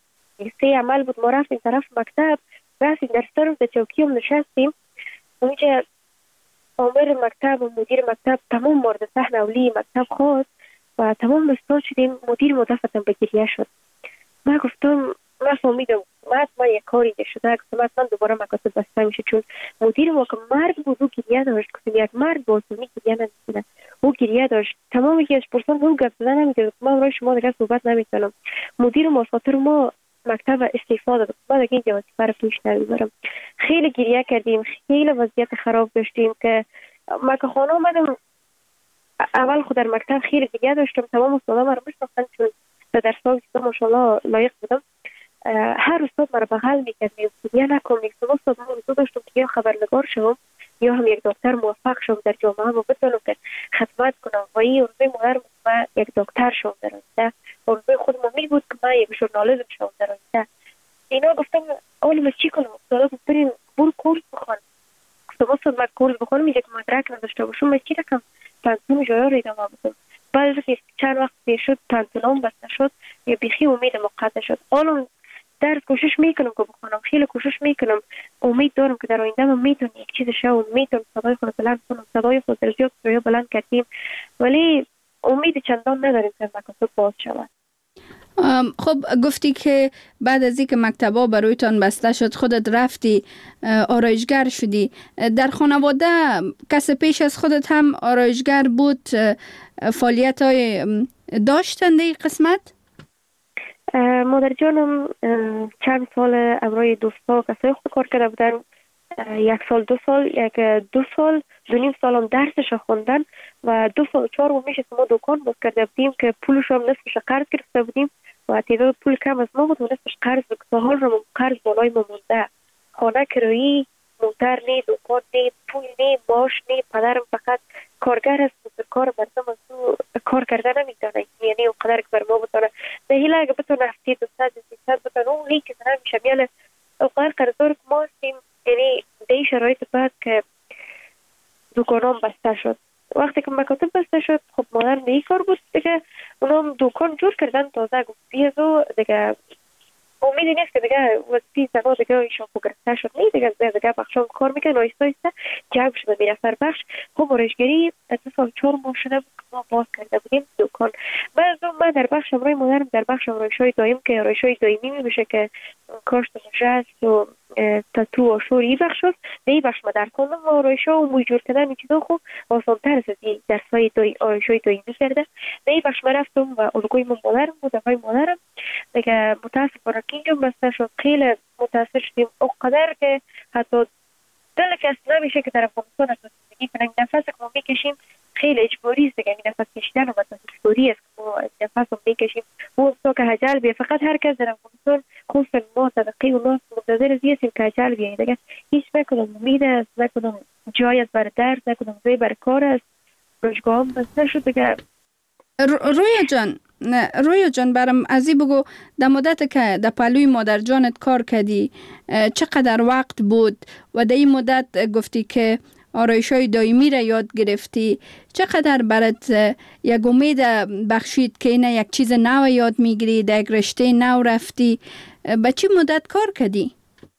سه عمل بود، ما رفتیم طرف مکتب، رفتیم در سر در چوکی هم نشستیم. اونجا آمر مکتب و مدیر مکتب تمام مورد صحن اولی مکتب خواست و تمام استاد شدیم. مدیر مدفتم به گریه شد. من گفتم من فهمیدم من یک کاری شده، گفتم من دوباره مکاتب بسته میشه، چون مدیر ما که مرد بود او گریه داشت. گفتم یک مرد بازونی گریه نمیکنه، او گریه داشت. تمام یکی از پرسان او گفت زدن نمیده، من برای شما دیگه صحبت نمیکنم. مدیر ما خاطر ما مکتب استعفا داد، بعد دیگه این وظیفه رو پیش نمیبرم. خیلی گریه کردیم، خیلی وضعیت خراب داشتیم که ما که خانه اومدم اول خود در مکتب خیلی گریه داشتم. تمام استادا ما رو میشناختن، چون و در سال که ماشاءالله لایق بودم هر استاد مرا بغل میکرد میگفت یا نکن میگفتم استاد من روزو داشتم که یا خبرنگار شوم یا هم یک دکتر موفق شوم در جامعه و بتونم که خدمت کنم و این روزی مادرم من یک دکتر شوم در آینده و روزی خودم امید بود که من یک ژورنالیسم شوم در آینده. اینا گفتم اول ما چی کنم؟ استادا بریم برو کورس بخوان. گفتم استاد من کورس بخونم یک مدرک نداشته باشم من چی رقم تنظیم جایا رو ادامه بدم. بعد از اینکه چند وقت پیر شد تنظیمم بسته شد یا بیخی امید مقطع شد. الان درس کوشش میکنم که بخونم، خیلی کوشش میکنم، امید دارم که در آینده من میتونم یک چیز شو، میتونم صدای خود بلند کنم، صدای خود در زیاد رویا بلند کردیم ولی امید چندان نداریم که مکاتب باز شود. خب گفتی که بعد از اینکه مکتبا برایتان بسته شد خودت رفتی آرایشگر شدی. در خانواده کس پیش از خودت هم آرایشگر بود؟ فعالیت های داشتن در این قسمت؟ مادر جانم چند سال امرای دوستا کسای خود کار کرده بودن، یک سال دو سال یک دو سال دو نیم سال هم درسش خوندن و دو سال چهار و میشه ما دکان باز کرده بودیم که پولش هم نصفش قرض گرفته بودیم و تعداد پول کم از ما بود و نصفش قرض بود. حال رو قرض بالای ما مونده، خانه کرایی، موتر نی، دکان نی، پول نی، معاش نی. پدرم فقط کارگر است و کار مردم از او کار کرده نمیتونه، یعنی اونقدر که بر ما بتونه به هیله اگه بتونه هفته دوصد سیصد بتونه اون هی که نمیشه میاله اونقدر قرضدار که ما هستیم. یعنی به این شرایط بعد که دکانام بسته شد، وقتی که مکاتب بسته شد خب مادرم به این کار بود دیگه اونام دکان جور کردن تازه گفت بیازو دیگه امیدی نیست که دیگه وقتی زنها دیگه ایشان خوب گرفته شد نه دیگه دیگه بخشان کار میکن آیسته آیسته جمع شده می نفر بخش. خب آرایشگری از سال چهار ماه شده بود که ما باز کرده بودیم دکان. بعد از من در بخش امرای مادرم در بخش آرایش‌های دایم که آرایش‌های دایمی می بشه که کاشت مجرد و تتو و آشور ای بخش شد به این بخش ما در کندم و آرایش‌ها و موی جور کردن این چیزا خوب آسان‌تر از این درس‌های دای آرایش‌های دایمی کرده. به این بخش ما رفتم و الگوی من مادرم بود دفعه مادرم دیگه متاسفانه که اینجا بسته شد. خیلی متاسف شدیم اونقدر که حتی دل کس نمیشه که در افغانستان از زندگی کنیم. نفس که ما میکشیم خیلی اجباری است دیگه، این نفس کشیدن و مثلا اجباری است که ما نفس رو میکشیم و تا که هجل بیه. فقط هر کس در افغانستان خصوصا ما طبقه و ناس منتظر از هستیم که هجل بیه دیگه. هیچ نکنم امید است، نکنم جای است برای درس، نکنم جای برای کار است، روزگاه هم بسته شد دیگه. رویا جان نه رویا جان برام ازی بگو در مدت که در پلوی مادر جانت کار کردی چقدر وقت بود و در این مدت گفتی که آرایش‌های دائمی را یاد گرفتی، چقدر برات یک امید بخشید که اینه یک چیز نو یاد میگیری، در یک رشته نو رفتی؟ به چی مدت کار کردی؟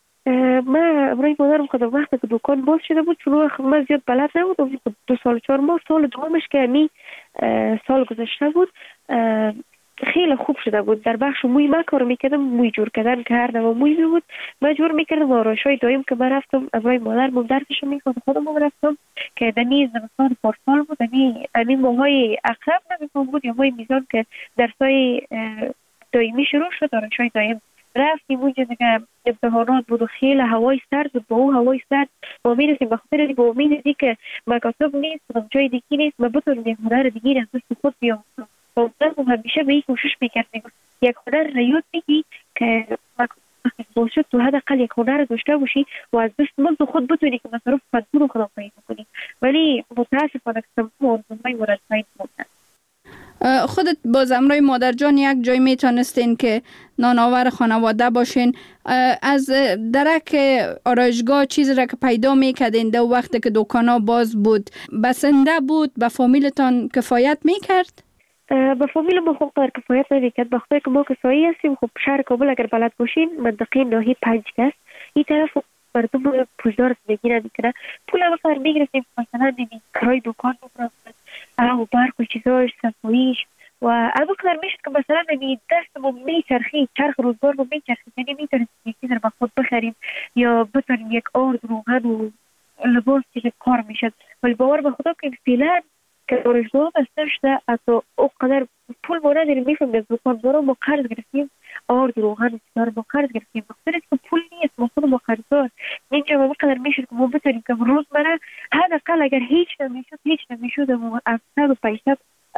من برای مادرم خودم وقتی که دکان باز شده بود چون من زیاد بلد نبودم دو سال چهار ماه سال دومش که می سال گذشته بود خیلی خوب شده بود. در بخش موی من کار میکردم، موی جور کردن که هر نوع موی بود من جور میکردم. آرایش‌های دایم که من رفتم برای مادرم درسش میخواد خودم رفتم که دنی زمستان پارسال بود، دنی این ماهای اقرب نمیفهم بود یا ماه میزان که درسای دایمی شروع شد. آرایش‌های دایم رفتیم اونجا دیگه امتحانات بود و خیلی هوای سرد بود. با اون هوای سرد ما میرسیم بخاطر دیگه امید دی که مکاتب نیست و جای دیگه نیست ما بتونیم یک هنر دیگه از دست خود بیام. و همیشه به این کوشش میکردیم یک هنر را یاد بگی که باشه تو حداقل یک هنر داشته باشی و از دست مزد خود بتونی که مصرف مجبور خودم پیدا کنی. ولی متاسفانه که سمتون آرزوهای مورد پایین موندن. خودت باز امرای مادر جان یک جای میتونستین که نانآور خانواده باشین، از درک آرایشگاه چیزی را که پیدا میکردین در وقتی که دکانا باز بود بسنده بود به فامیلتان کفایت میکرد؟ به فامیل ما خوب قدر کفایت نمیکرد بخاطر که ما کسایی هستیم. خب شهر کابل اگر بلد باشین منطقه ناحیه پنج کس این طرف مردم پولدار زندگی نمیکنه. پول هم بخیر میگرفتیم مثلا نمید کرای دکان میگرفتن او برق و چیزاش صفاییش و اما قدر میشد که مثلا نمید دستمون میچرخید چرخ روزگار رو میچرخید یعنی میتونیم یک چیز رو به خود بخریم یا بتونیم یک آرد روغن و لباس که کار میشد. ولی باور به خدا که فعلا که آرایشگاه بسته شده از او قدر پول ما نداریم میفهم از دکان دارم ما قرض گرفتیم آرد روغن سیگار ما قرض گرفتیم بخاطر که پول نیست ما خود ما قرضدار اینجا ما قدر میشد که ما بتونیم که روز منه حداقل اگر هیچ نمیشد هیچ نمیشد و از صد و پنجصد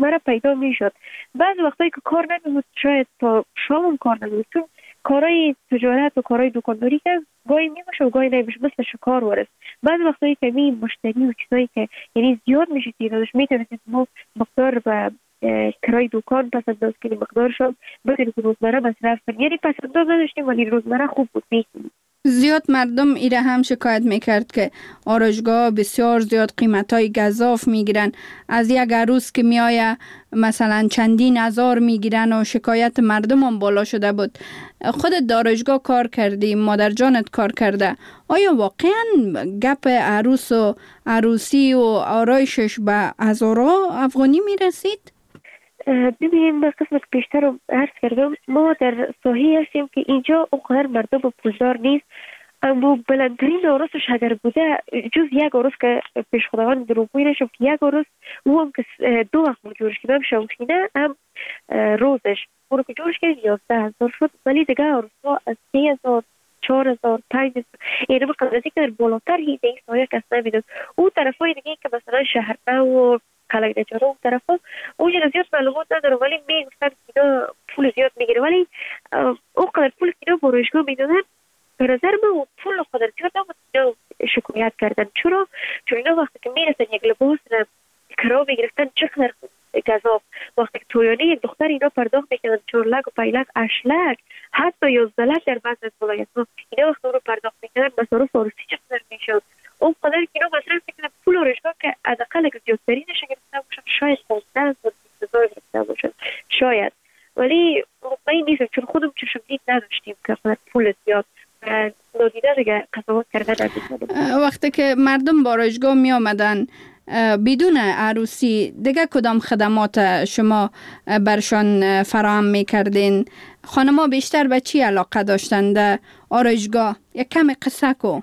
روزمره پیدا میشد. بعض وقتایی که کار نمی‌بود شاید تا شام کار نمی‌بود، چون کارهای تجارت و کارهای دکانداری که گاهی میشه و گاهی نمیشه، مثل شکار ورست. بعض وقتایی که می مشتری و چیزایی که یعنی زیاد میشه تعدادش، میتونید ما مقدار و کرای دکان پس انداز کنیم، مقدارشو بتونید روزمره مصرف کنیم. یعنی پس انداز نداشتیم ولی روزمره خوب بود میکنیم. زیاد مردم ایره هم شکایت میکرد که آرایشگاه بسیار زیاد قیمتای گزاف میگیرن، از یک عروس که میآیه مثلا چندین هزار میگیرن و شکایت مردم هم بالا شده بود. خودت در آرایشگاه کار کردی، مادر جانت کار کرده، آیا واقعا گپ عروس و عروسی و آرایشش به هزارها افغانی میرسید؟ ببینیم به قسمت پیشتر رو عرض کردم، ما در ساحه هستیم که اینجا اونقدر مردم پولدار نیست، اما بلندترین عروسش اگر بوده جز یک عروس که پیش خداوند دروغگویی نشم که یک عروس او هم که دو وقت ما جورش کردم شوخینه هم روزش اون رو که جورش کردیم یازده هزار شد، ولی دیگه عروس ها از سه هزار چهار هزار پنج هزار اینه به قدرتی که در بالاتر هیده این سایه کس نمیدون. اون طرف های دیگه که مثلا شهرنه و خلق نجاره اون طرف ها اونجا زیاد معلومات ندارم، ولی میگفتن که اینا پول زیاد میگیره، ولی اون قدر پول که اینا بروشگاه میدونن به نظر من اون پول قدر زیاد نبود اینا شکایت کردن. چرا؟ چون اینا وقتی که میرسن یک لباس کرا میگرفتن چقدر گذاب، وقتی که تویانه یک دختر اینا پرداخت میکنن چهار لک و پنج لک هشت لک حتی یازده لک در بعض از ولایت ها اینا وقتی اون رو پرداخت میکنن مصارف عروسی چقدر میشد. اون قدر که اینا مصرف میکنن پول آرایشگاه که حداقل اگه زیادترینش گرفته باشن شاید پانزده هزار بیست هزار گرفته باشن شاید، ولی مطمئن نیستم چون خودم چشم دید نداشتیم که پول زیاد نادیده دیگه قضاوت کردن نمی‌کنم. وقتی که مردم با آرایشگاه می آمدن بدون عروسی دیگه کدام خدمات شما برشان فراهم میکردین؟ خانم‌ها بیشتر به چی علاقه داشتند در آرایشگاه؟ یک کم قصه کو.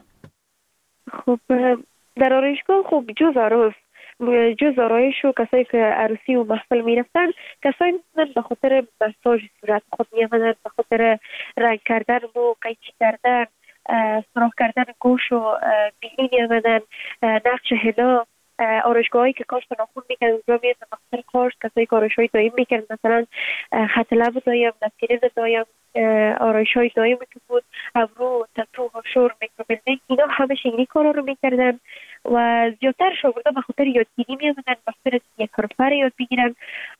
خب در آرایشگاه خب جز عروس جز آرایش و کسایی که عروسی و محفل می رفتن کسایی می‌بودن به خاطر مساژ صورت خود می آمدن، به خاطر رنگ کردن و قیچی کردن، سراخ کردن گوش و بینی می آمدن، نقش هنا، آرایشگاهایی که کاش ناخون میکرد اونجا میاد مخصوصا کاش کسایی که آرایش های دایم میکرد، مثلا خط لب دایم، نسکرین دایم، آرایش های دایم که بود، ابرو، تتو، هاشور، میکروبلدینگ، اینا همه شینی کارا رو میکردن و زیادتر شاگردا به خاطر یادگیری میامدن، به خاطر یک حرفه یاد بگیرن.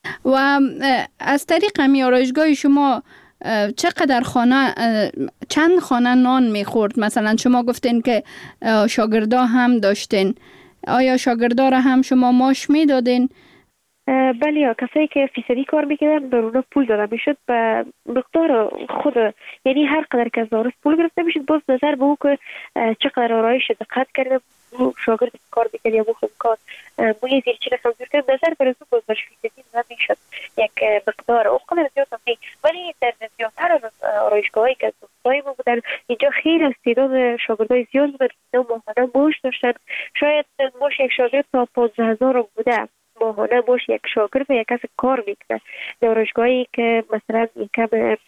و از طریق همی آرایشگاه شما چقدر خانه چند خانه نان میخورد؟ مثلا شما گفتین که شاگردا هم داشتین، آیا شاگردا را هم شما ماش میدادین؟ بله، کسایی که فیصدی کار میکردن به اونا پول داده میشد به مقدار خود، یعنی هر قدر که از دارست پول گرفته میشد، باز نظر به او که چقدر آرایش دقت کرده شاگرد کار میکرد یا بخود کار موی زیر چی رسم زور کرد، نظر به رسول باز باش فیصدی داده میشد یک مقدار او قدر زیاد هم. ولی در زیادتر از آرایشگاه هایی که از دوستایی ما بودن اینجا خیلی از تعداد شاگردای زیاد بودن که ماهانه موش داشتن، شاید موش یک شاگرد تا پانزده هزار بوده ماهانه موش یک شاگرد و یک کس کار میکنه. در آرایشگاهی که مثلا یکم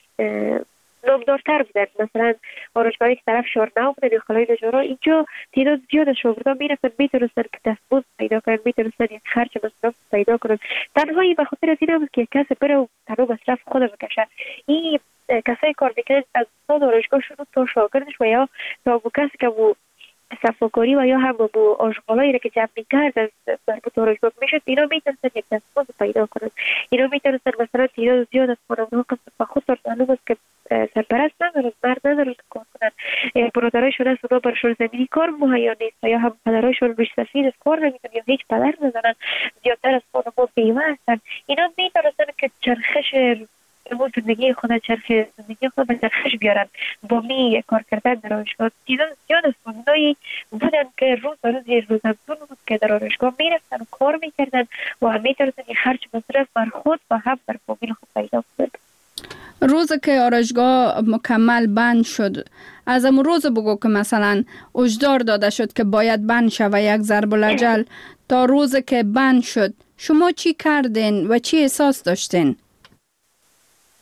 نامدارتر بودن، مثلا آرایشگاهی که طرف شارنو بودن یا خلای نجارا، اینجا تعداد زیاد از شاگردان میرفتن میتونستن که دستمزد پیدا کنن، میتونستن یک خرج مصرف پیدا کنن. تنهایی به خاطر از این هم که یک کس بره و تنها مصرف خود بکشه. این کسایی کار میکنن از استاد آرایشگاه شروع تا شاگردش و یا تا بو کسی که بو صفاکاری و یا هم بو آشغالایی را که جمع میکرد از مربوط آرایشگاه میشد، اینا میتونستن یک دستمزد پیدا کنن. اینا میتونستن مثلا تعداد زیاد از خانم‌ها که به خود معلوم است که سرپرست ندارن، مرد ندارن که کار کنن، برادرایشون از اونا برشون زمینی کار مهیا نیست یا هم پدرایشون بیش سفید از کار نمیکنن یا هیچ پدر ندارن، زیادتر از خانم‌ها بیوه هستن. اینا میتونستن که چرخش امو زندگی خود چرخ زندگی خود به چرخش بیارن با می کار کردن در آرایشگاه. زیاد از خانم‌هایی بودن که روز به روز یه روزافزون بود که در آرایشگاه میرفتن و کار میکردن و هم میتونستن یه خرج مصرف بر خود و هم بر فامیل خود پیدا کنن. روز که آرایشگاه مکمل بند شد، از امون روز بگو که مثلا اجدار داده شد که باید بند شود یک ضرب الاجل، تا روز که بند شد شما چی کردین و چی احساس داشتین؟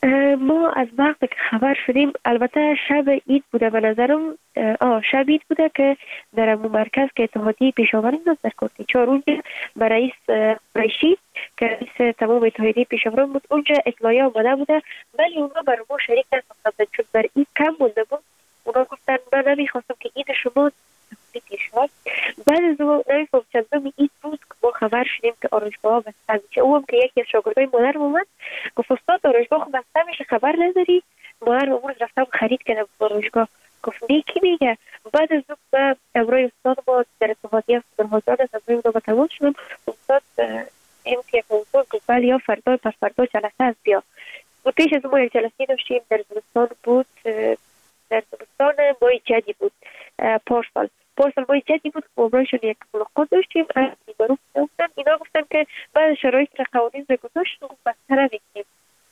ما از وقتی که خبر شدیم، البته شب عید بوده به نظرم، آه شب عید بوده که در مرکز که اتحادیه پیشاوران داد در کوتی چهار اونجا به رئیس قریشی که رئیس تمام اتحادیه پیشاوران بود اونجا اطلاعیه آمده بوده، ولی اونا بر ما شریک نساختن چون بر عید کم مونده بود. اونا گفتن من نمیخواستم که عید شما تفریطی شد. بعد از اون نمیفهم چندم عید بود که ما خبر شدیم که آرایشگاه ها بسته میشه. اون که یکی از شاگردای مادرم اومد گفت استاد آرایشگاه بسته میشه خبر نداری؟ مادرم اون روز رفتم خرید کردم آرایشگاه. گفت نه کی میگه؟ بعد از اون من امروی استاد با در اتحادیه فرهادان از امروی اونو با تماس شدم. استاد این که کنسول گفت ولی یا فردا پس فردا جلسه هست بیا. و پیش از ما یک جلسه داشتیم در زمستان بود، در زمستان ماه جدی بود، پارسال پارسال ماه جدی بود. عمرایشون یک ملاقات داشتیم از بیمارو گفتن اینا گفتن که بعد شرایط را قوانین را گذاشت و بستر بگیم.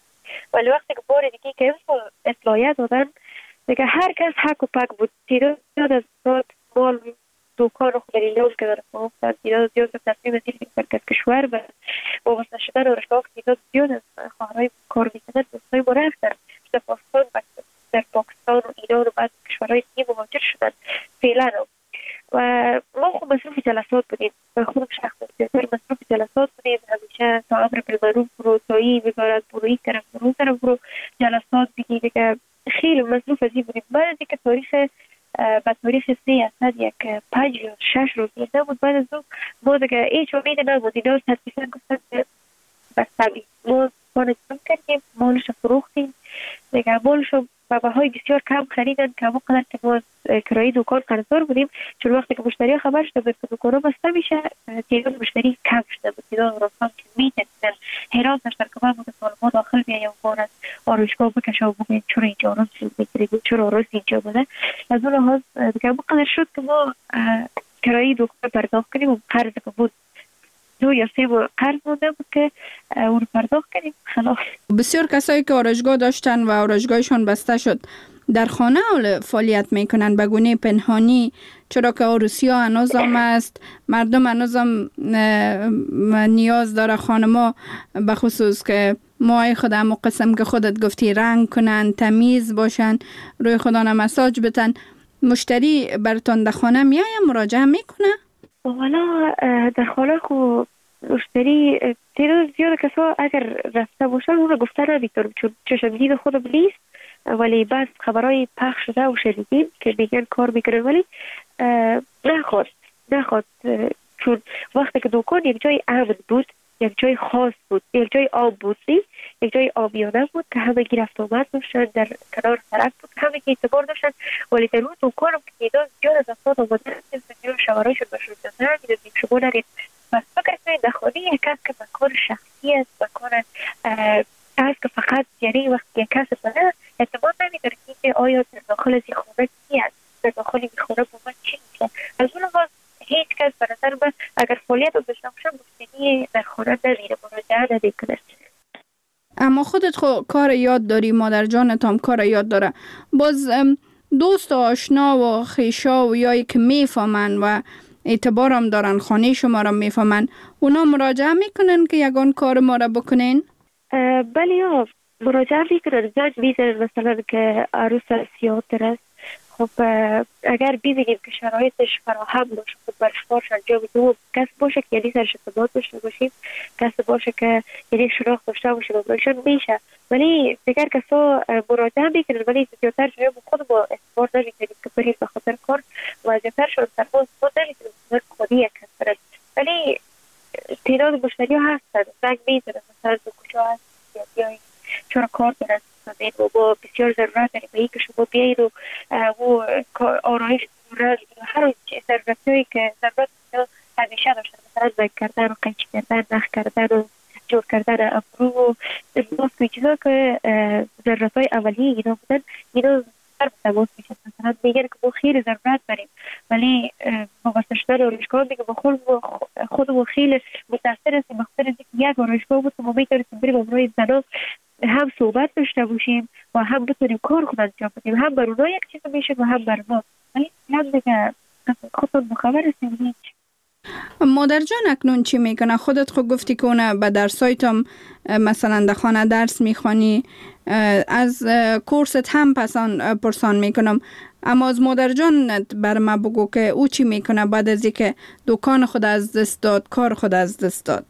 ولی وقتی که بار دیگه که اطلاعیه دادن دیگه هر کس حق و پک بود. تعداد زیاد از افراد مال دوکان و خودری لوز که داره فروختن، تعداد زیاد از تصمیم دیر مرکز کشور و وابسته شدن آرایشگاه، تعداد زیاد از خواهرهای کار میکنن دوستای ما رفتن در پاکستان در پاکستان و ایران و بعد کشورهای دیگه مهاجر شدن فعلا. و ما خب مصروف جلسات بودیم و خودم شخصا بسیار مصروف جلسات بودیم. همیشه تا امر بالمعروف برو، تا این وزارت برو، این طرف برو، اون طرف برو، جلسات بگی دیگه خیلی مصروف از این بودیم. بعد از اینکه تاریخ به تاریخ سه اسد یک پنج یا شش روز مونده بود، بعد از اون ما دیگه هیچ امید نبود. اینا تدریسا گفتن که بستمی ما کار جمع کردیم، مالش فروختیم دیگه. مالش و بهای بسیار کم خریدن که همون قدر که ما کرایه دکان قرضدار بودیم، چون وقتی که مشتری خبر شده بود که دکان بسته میشه تعداد مشتری کم شده بود. تعداد راستان که میتونستن حیران داشتن که من بوده سال ما داخل بیایم و بار از آرایشگاه بکشه و بگویم چرا اینجا آراز میگیریم، چرا آراز اینجا بوده. از اون لحاظ دیگه همون قدر شد که ما کرایه دکان پرداخت کنیم و قرض که بود دو یا سه بار قرض مونده بود که اون پرداخت کنیم. خلاص بسیار کسایی که آرایشگاه داشتن و آرایشگاهشون بسته شد در خانه فعالیت میکنن به گونه پنهانی، چرا که عروسی ها هنوز هم است، مردم هنوز هم نیاز داره خانما به خصوص که موهای خود هم قسم که خودت گفتی رنگ کنن، تمیز باشن، روی خدا مساج بتن. مشتری برتون در خانه میایه مراجعه میکنه؟ والا در خانه خو مشتری تعداد زیاد کسا اگر رفته باشن اون رو گفته نمیتونم چون چشم دید خودم نیست، ولی بعض خبرهای پخش شده و شنیدیم که میگن کار میکنن ولی نخواد نخواد چون وقتی که دکان یک جای امن بود، یک جای خاص بود، یک جای آب بود، یک جای آبیانه بود که همه گرفت آمد داشتن، در کنار سرک بود، همه که اعتبار داشتن. ولی در اون دکانم که تعداد زیاد از افراد آمدن زیاد شوارایشون بشون دادن میدونیم شما نرید. پس فکر کنید در خانه یک کس که مکان شخصی است، مکان است که فقط یعنی وقتی یک کس بره اعتماد نمیداره که آیا در داخل از این خانه چی است، در داخل این خانه با چی میشه. از اون لحاظ هیچ کس به نظر من اگر فعالیت رو داشته باشه مشتری در خانه نمیره، مراجعه نمیکنه. اما خودت خو کار یاد داری، مادر جانت هم کار یاد داره، باز دوست و آشنا و خیشا و یایی که میفهمن و اعتبارم دارن، خانه شما را میفهمن، اونا مراجعه میکنن که یگان کار ما را بکنین؟ بله یا مراجعه میکنن، زنگ میزنن مثلا که عروس سیاتر است. خب اگر بیزگیم که شرایطش فراهم باشه خب برش بارش انجام دو کس باشه که یعنی سرش ارتباط داشته باشیم، کس باشه که یعنی شناخت داشته باشیم و برشان میشه. ولی دیگر کسا مراجعه میکنن ولی زیادتر جایی با خود با اعتبار نمیکنیم که بریم به خاطر کار و زیادتر شد در باز خود نمیکنیم که خودی یک کس برد. ولی تعداد مشتری ها هستن زنگ میزنن مثلا دو کجا هست یا چرا کار دارن و با بسیار ضرورت داریم به این که شما بیایید و آرایش رنگ هر ضرورت هایی که ضرورت همیشه داشتن مثلا زنگ کردن و قیچی کردن، نخ کردن و جور کردن ابرو و باز چیزا که ضرورت های اولیه اینا بودن اینا هر تماس میشن. مثلا میگن که ما خیلی ضرورت داریم ولی وابسته شدن آرایشگاه میگه با خودمون خیلی متاثر هستیم بخاطر اینکه یک آرایشگاه بود که ما میتونستیم بریم امروی زنا هم صحبت داشته باشیم و هم بتونیم کار خود انجام بدیم، هم بر اونا یک چیز میشه و هم بر ما. ولی هم دیگه خودتون مخبر هستیم هیچ. مادر جان اکنون چی میکنه؟ خودت خود گفتی که اون به درسایت هم مثلا در خانه درس میخوانی، از کورست هم پسان پرسان میکنم، اما از مادر جان بر ما بگو که او چی میکنه بعد از اینکه دکان خود از دست داد، کار خود از دست داد؟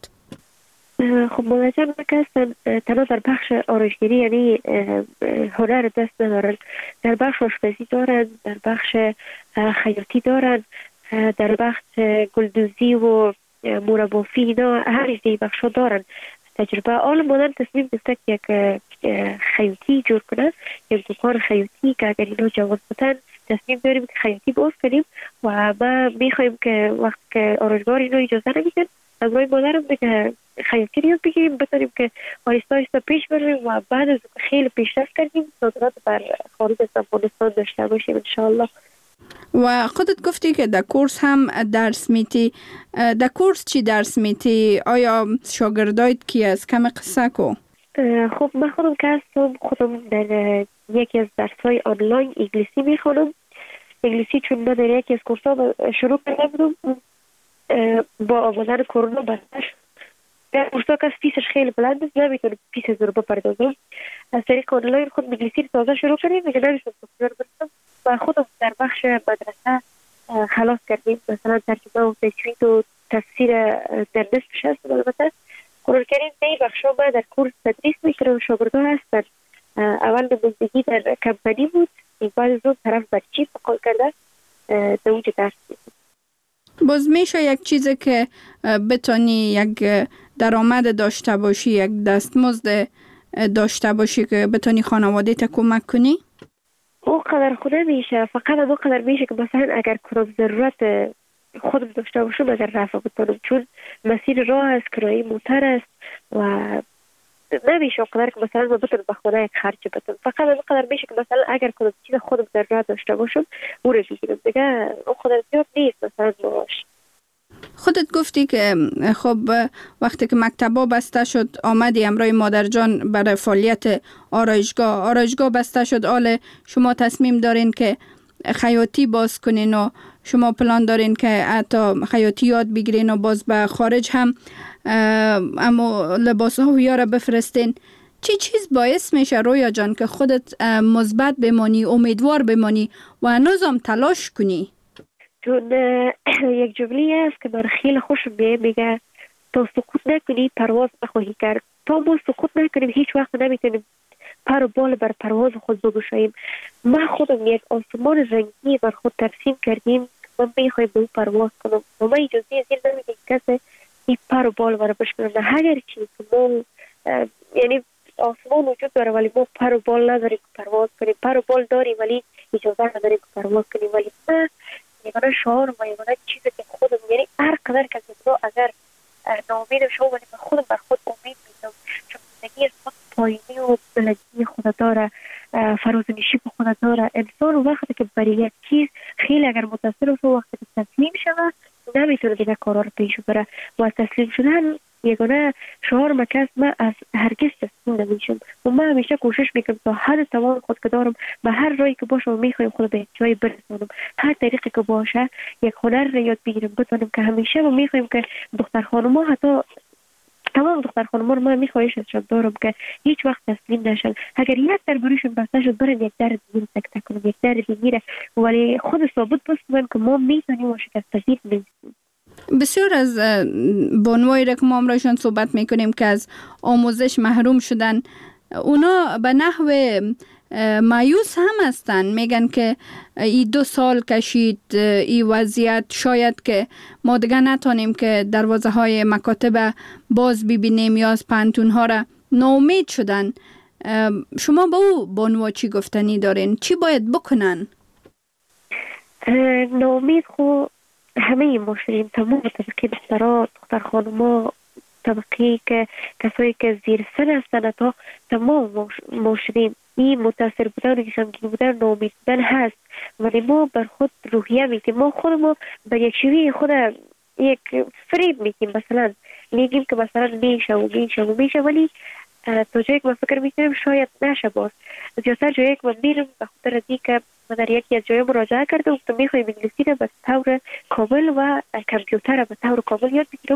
خب مادر جان هستن تنها در بخش آرایشگری یعنی هنر دست ندارن، در بخش آشپزی دارن، در بخش خیاطی دارن، در بخش گلدوزی و مربافی اینا هر ایده بخش ها دارن تجربه. آل مادر تصمیم گرفته که یک خیاطی جور کنه، یک دکان خیاطی که اگر اینا جواز بدن تصمیم داریم که خیاطی باز کنیم و ما میخوایم که وقت که آرایشگاه اینا اجازه نمیدن از مای مادرم که خیاطی رو یاد بگیریم، بتونیم که آهسته آهسته پیش بریم و بعد از خیلی پیشرفت کردیم صادرات بر خارج از افغانستان داشته باشیم انشاءالله. و خودت گفتی که در کورس هم درس میتی، در کورس چی درس میتی؟ آیا شاگردایت کی است؟ کم قصه کو. خب من خودم که هستم خودم در یکی از درس‌های آنلاین انگلیسی میخونم. انگلیسی چون من در یکی از کورس‌ها شروع کرده بودم با آمدن کرونا بستش در کورس‌ها که فیسش خیلی بلند است نمیتونم پیش از رو بپردازم. از طریق آنلاین خود انگلیسی تازه شروع کردیم دیگه نمیشم سوفتویر برسم و خودم در بخش مدرسه خلاص کردیم، مثلا ترجمه و تجوید و تفسیر در نصفش هست. البته قرار کردیم این بخش ها در کورس تدریس میکنم و شاگردها هستن. اول نمایندگی در کمپانی بود، بعد از اون طرف بر چیف بقال کرده در اونجا درس میکنم. باز میشه یک چیزی که بتانی یک درآمد داشته باشی، یک دستمزد داشته باشی که بتانی خانواده تا کمک کنی؟ او قدر خود میشه، فقط او قدر میشه که مثلا اگر کنم ضرورت خودم داشته باشم اگر رفع بتونم، چون مسیر راه است، کرایه موتر است و نمیشه قدر که مثلا ما بتونم به خونه یک خرج بتونم. فقط او قدر میشه که مثلا اگر کنم چیز خودم ضرورت داشته باشم او رو بگیرم دیگه، او قدر زیاد نیست مثلا باش. خودت گفتی که خب وقتی که مکتبا بسته شد آمدی امرای مادر جان برای فعالیت آرایشگاه آرایشگاه بسته شد، آل شما تصمیم دارین که خیاطی باز کنین و شما پلان دارین که حتی خیاطی یاد بگیرین و باز به خارج هم اما لباس ها یاره بفرستین. چی چیز باعث میشه رویا جان که خودت مثبت بمانی، امیدوار بمانی و نظام تلاش کنی؟ چون یک جمله است که من خیلی خوشم میاد، میگه تا سقوط نکنی پرواز نخواهی کرد. تا ما سقوط نکنیم هیچ وقت نمیتونیم پر و بال بر پرواز خود بگشاییم. ما خودم یک آسمان رنگی بر خود ترسیم کردیم که من میخوایم به اون پرواز کنم و ما اجازه از این نمیدیم کسی این پر و بال بر بشکنم. هر چیز که ما یعنی آسمان وجود داره ولی ما پر و بال نداریم که پرواز کنیم، پر و بال داریم ولی اجازه نداریم که پرواز کنیم. ولی ما یگانه شعار و یگانه چیزی که خودم یعنی هر قدر که زیبا اگر ناامید شو ولی من خودم بر خود امید میدم، چون زندگی خود پایینی و بلندی خود داره، فرازنشی به خود داره. انسان وقتی که برای یک چیز خیلی اگر متصل شو وقتی که تسلیم شود نمیتونه دیگه کارا رو پیش بره و تسلیم شدن یگانه شعار مکس من از هرگز تسلیم نمیشم و من همیشه کوشش میکنم تا حد توان خود که دارم به هر راهی که باشه و میخوایم خود به جای برسونم، هر طریقی که باشه یک هنر رو یاد بگیرم بتونم که همیشه و میخوایم که دختر خانوما حتی تمام دختر خانوما رو من میخواهیش ازشان دارم که هیچ وقت تسلیم نشن. اگر یک در بروشون بسته شد برن یک در دیگه تک تک کنم، یک در دیگه ولی خود ثابت بسازن که ما میتونیم و شکست پذیر نیستیم. بسیار از بانوایی را که ما امرایشان صحبت میکنیم که از آموزش محروم شدن، اونا به نحو مایوس هم هستن، میگن که ای دو سال کشید ای وضعیت، شاید که ما دیگه نتانیم که دروازه های مکاتب باز ببینیم یا از پانتون ها را ناامید شدن. شما با او بانوا چی گفتنی دارین؟ چی باید بکنن؟ ناامید خو همه ما شدیم، تمام طبقه دخترها، دختر خانوما، طبقه که کسایی که زیر سن هستن تا تمام ما شدیم. این متاثر بودن و غمگین بودن، ناامید بودن هست ولی ما بر خود روحیه میتیم، ما خود ما به یک شوی خود یک فریب میتیم، مثلا میگیم که مثلا میشه و میشه و میشه ولی تا جایی که من فکر میکنم شاید نشه. باز زیادتر جایی که من میرم به خاطر دی که ما در یکی از جای مراجعه کردم گفتم میخوایم انگلیسی رو به طور کامل و کامپیوتر رو به طور کامل یاد بگیرم.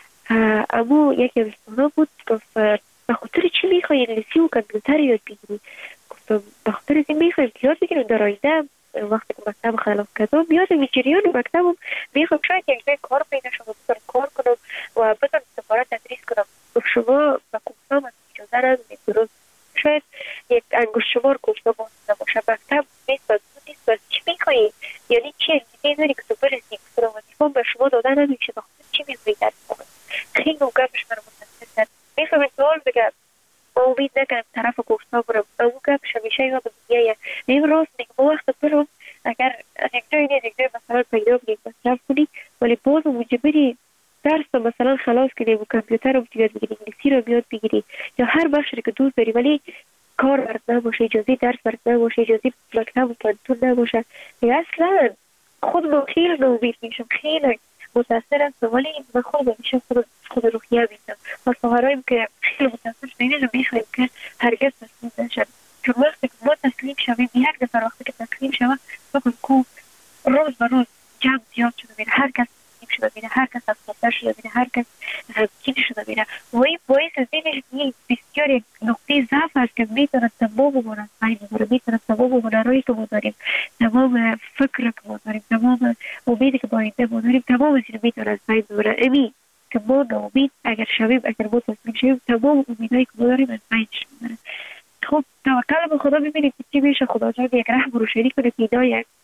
اما یکی از دوستان بود گفت به خاطر چی میخوای انگلیسی و کامپیوتر یاد بگیری؟ گفتم به خاطر اینکه میخوایم یاد بگیرم در آینده وقتی که مکتب خلاص کردم یادم جریان مکتبم میخوام شاید یک جای کار پیدا شم و بتونم کار کنم و بتونم دوباره تدریس کنم. شما به کنکورام اجازه ندادید، درست شاید یک انگشت شمار کنکور باشه، مکتب نیست و نیست و چی میخوایی؟ یعنی چی انگیزه داری که تو برسی کنم وظیفه به شما داده نمیشه بخاطر چی میخوایی درس کنم؟ خیلی گپش من متاسف کرد. میخوام سوال بگم امید نکنم طرف کورسا برم، اما گپش همیشه یادم میاد. این راست میگم وقت برم اگر از یک جای نیست یک جای مثلا پیدا کنید مصرف کنی ولی باز مجبوری درس رو مثلا خلاص کنی و کامپیوتر رو بیاد بگیری، انگلیسی رو بیاد بگیری یا هر بخشی که دوست داری ولی کار برات نباشه، اجازه درس برات نباشه، اجازه مکتب و پانتون نباشه. اصلا خود من خیلی نومید میشم، خیلی متاثر هستم ولی من خود میشم خود خود روحیه میشم و سهرایم که خیلی متاثر شدیم رو میخوایم که هرگز تسلیم نشم. چون وقتی که ما تسلیم شویم یک دفعه وقتی که تسلیم شویم بکن کو روز به روز جمع زیاد شده میره، هر کس تسلیم شده میره، هر کس افسرده شده میره، هر کس غمگین شده میره و این باعث از این بسیار یک نقطه ضعف است که میتونه تمام ما را از بین ببره، میتونه تمام هنرهایی که ما داریم، تمام فکر که ما داریم، تمام امیدی که با آینده ما داریم، تمام چیز میتونه از بین ببره. امی که ما ناامید اگر شویم، اگر ما تسلیم شویم، تمام امیدهایی که ما داریم از بین میبره. خب توکل به خدا ببینید چی میشه. خدا جان یک رحم رو شریک کنه که اینا یک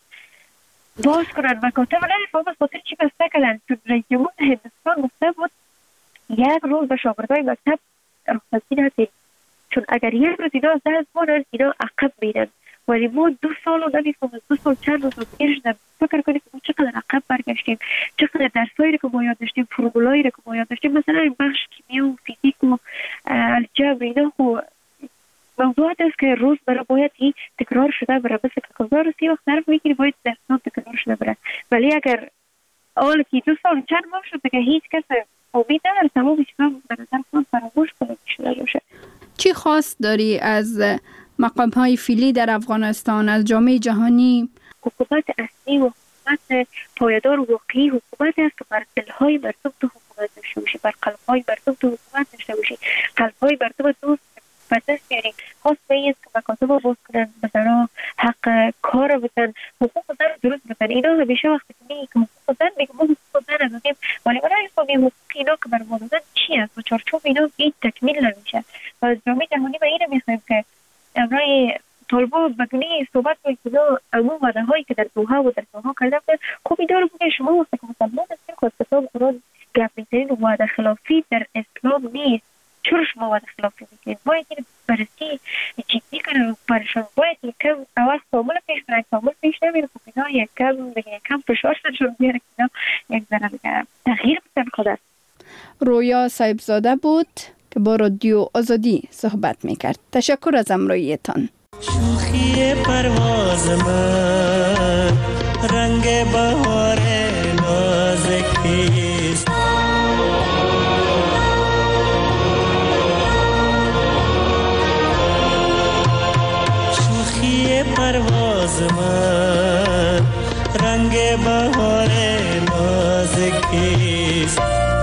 باز کنن مکاتب نمیفهم از خاطر چی بسته کردن. چون رئیس جمهور هندوستان گفته بود یک روز به شاگردای مکتب رخصتی ندید، چون اگر یک روز اینا از دست بانن اینا عقب میرن. ولی ما دو سال رو نمیفهم، دو سال چند روز رو گرشتن. فکر کنید که ما چقدر عقب برگشتیم، چقدر درسایی رو که ما یاد داشتیم، فرمولایی رو که ما یاد داشتیم، مثلا این بخش کیمیا و فیزیک و الجبر اینا خو موضوعات است که روز برای باید این تکرار شده برای مثل که کمزار رو سی وقت طرف میگیری باید درستان تکرار شده برای. ولی اگر اول که دو سال چند ماه شده که هیچ کس امید نداره تمام چیزا به نظر خود فراموش کنه شده باشه. چی خواست داری از مقام های فعلی در افغانستان، از جامعه جهانی؟ حکومت اصلی و حکومت پایدار و واقعی حکومت است که بر دلهای مردم تو حکومت داشته باشه، بر قلبهای مردم تو حکومت داشته باشه، قلبهای مردم دوست پسش بیاریم. خواست به این که مکاتب باز کنن، مثلا حق کار بدن، حقوق زن درست بدن. اینا همیشه وقتی که میگه که حقوق زن میگه ما حقوق زن ندادیم ولی ما نمیفهمیم حقوق اینا که بر ما دادن چی است و چارچوب اینا این تکمیل نمیشه. و از جامعه جهانی به این میخوایم که امرای طالبا بگنی صحبت کنید که اینا امون وعده هایی که در دوها و در دوها کردن خوب اینا رو بگه شما وقتی که مسلمان هستیم که از کتاب قرآن گپ میزنید وعده خلافی در اسلام نیست. چرا شما وعده خلافی میکنید؟ باید این بررسی جدی کنن و برشان باید یک کم اول کامل پیش برن، کامل پیش نمیره خب اینا یک کم بگه یک کم فشار سرشون بیاره که اینا یک ذره بگه تغییر بدن خدا. رویا صاحبزاده بود که با رادیو آزادی صحبت میکرد. تشکر از همراهیتان. شوخی پرواز من رنگ بهار نازکیست، شوخی پرواز من رنگ بهار نازکیست.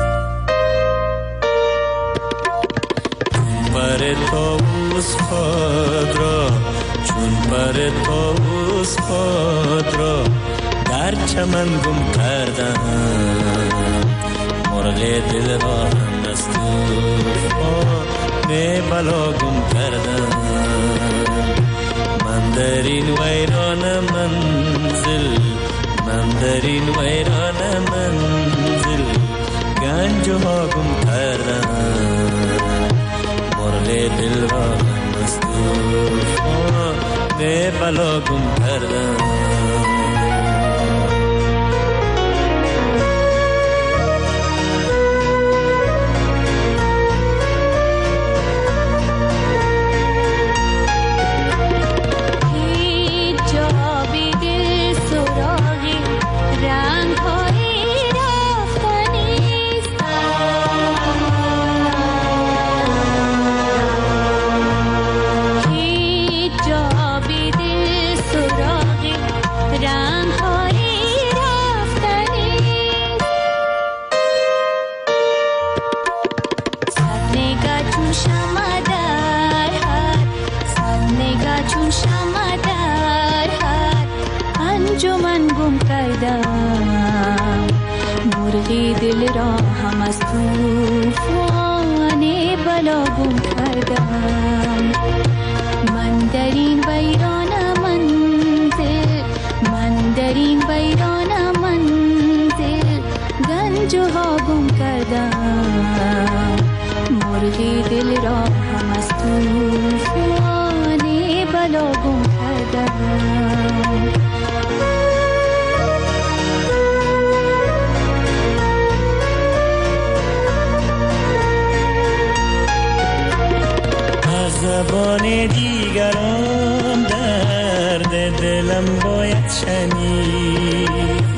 پر طاووس خود را چون پر طاووس خود را در چمن گم کردم، مرغ دل را هم از طوفان بلا گم کردم. من در این ویران منزل، من در این ویران منزل گنجها گم کردم، مرغ دل را هم از طوفان بلا گم کردم. جا به دل سراغ گم کردم، مرغی دل را هم از طوفان بلا گم کردم. من در این ویران منزل، من در این ویران منزل گنج ها گم کردم، مرغی دل را هم از طوفان بلا گم کردم. زبان دیگران درد دلم باید شنید،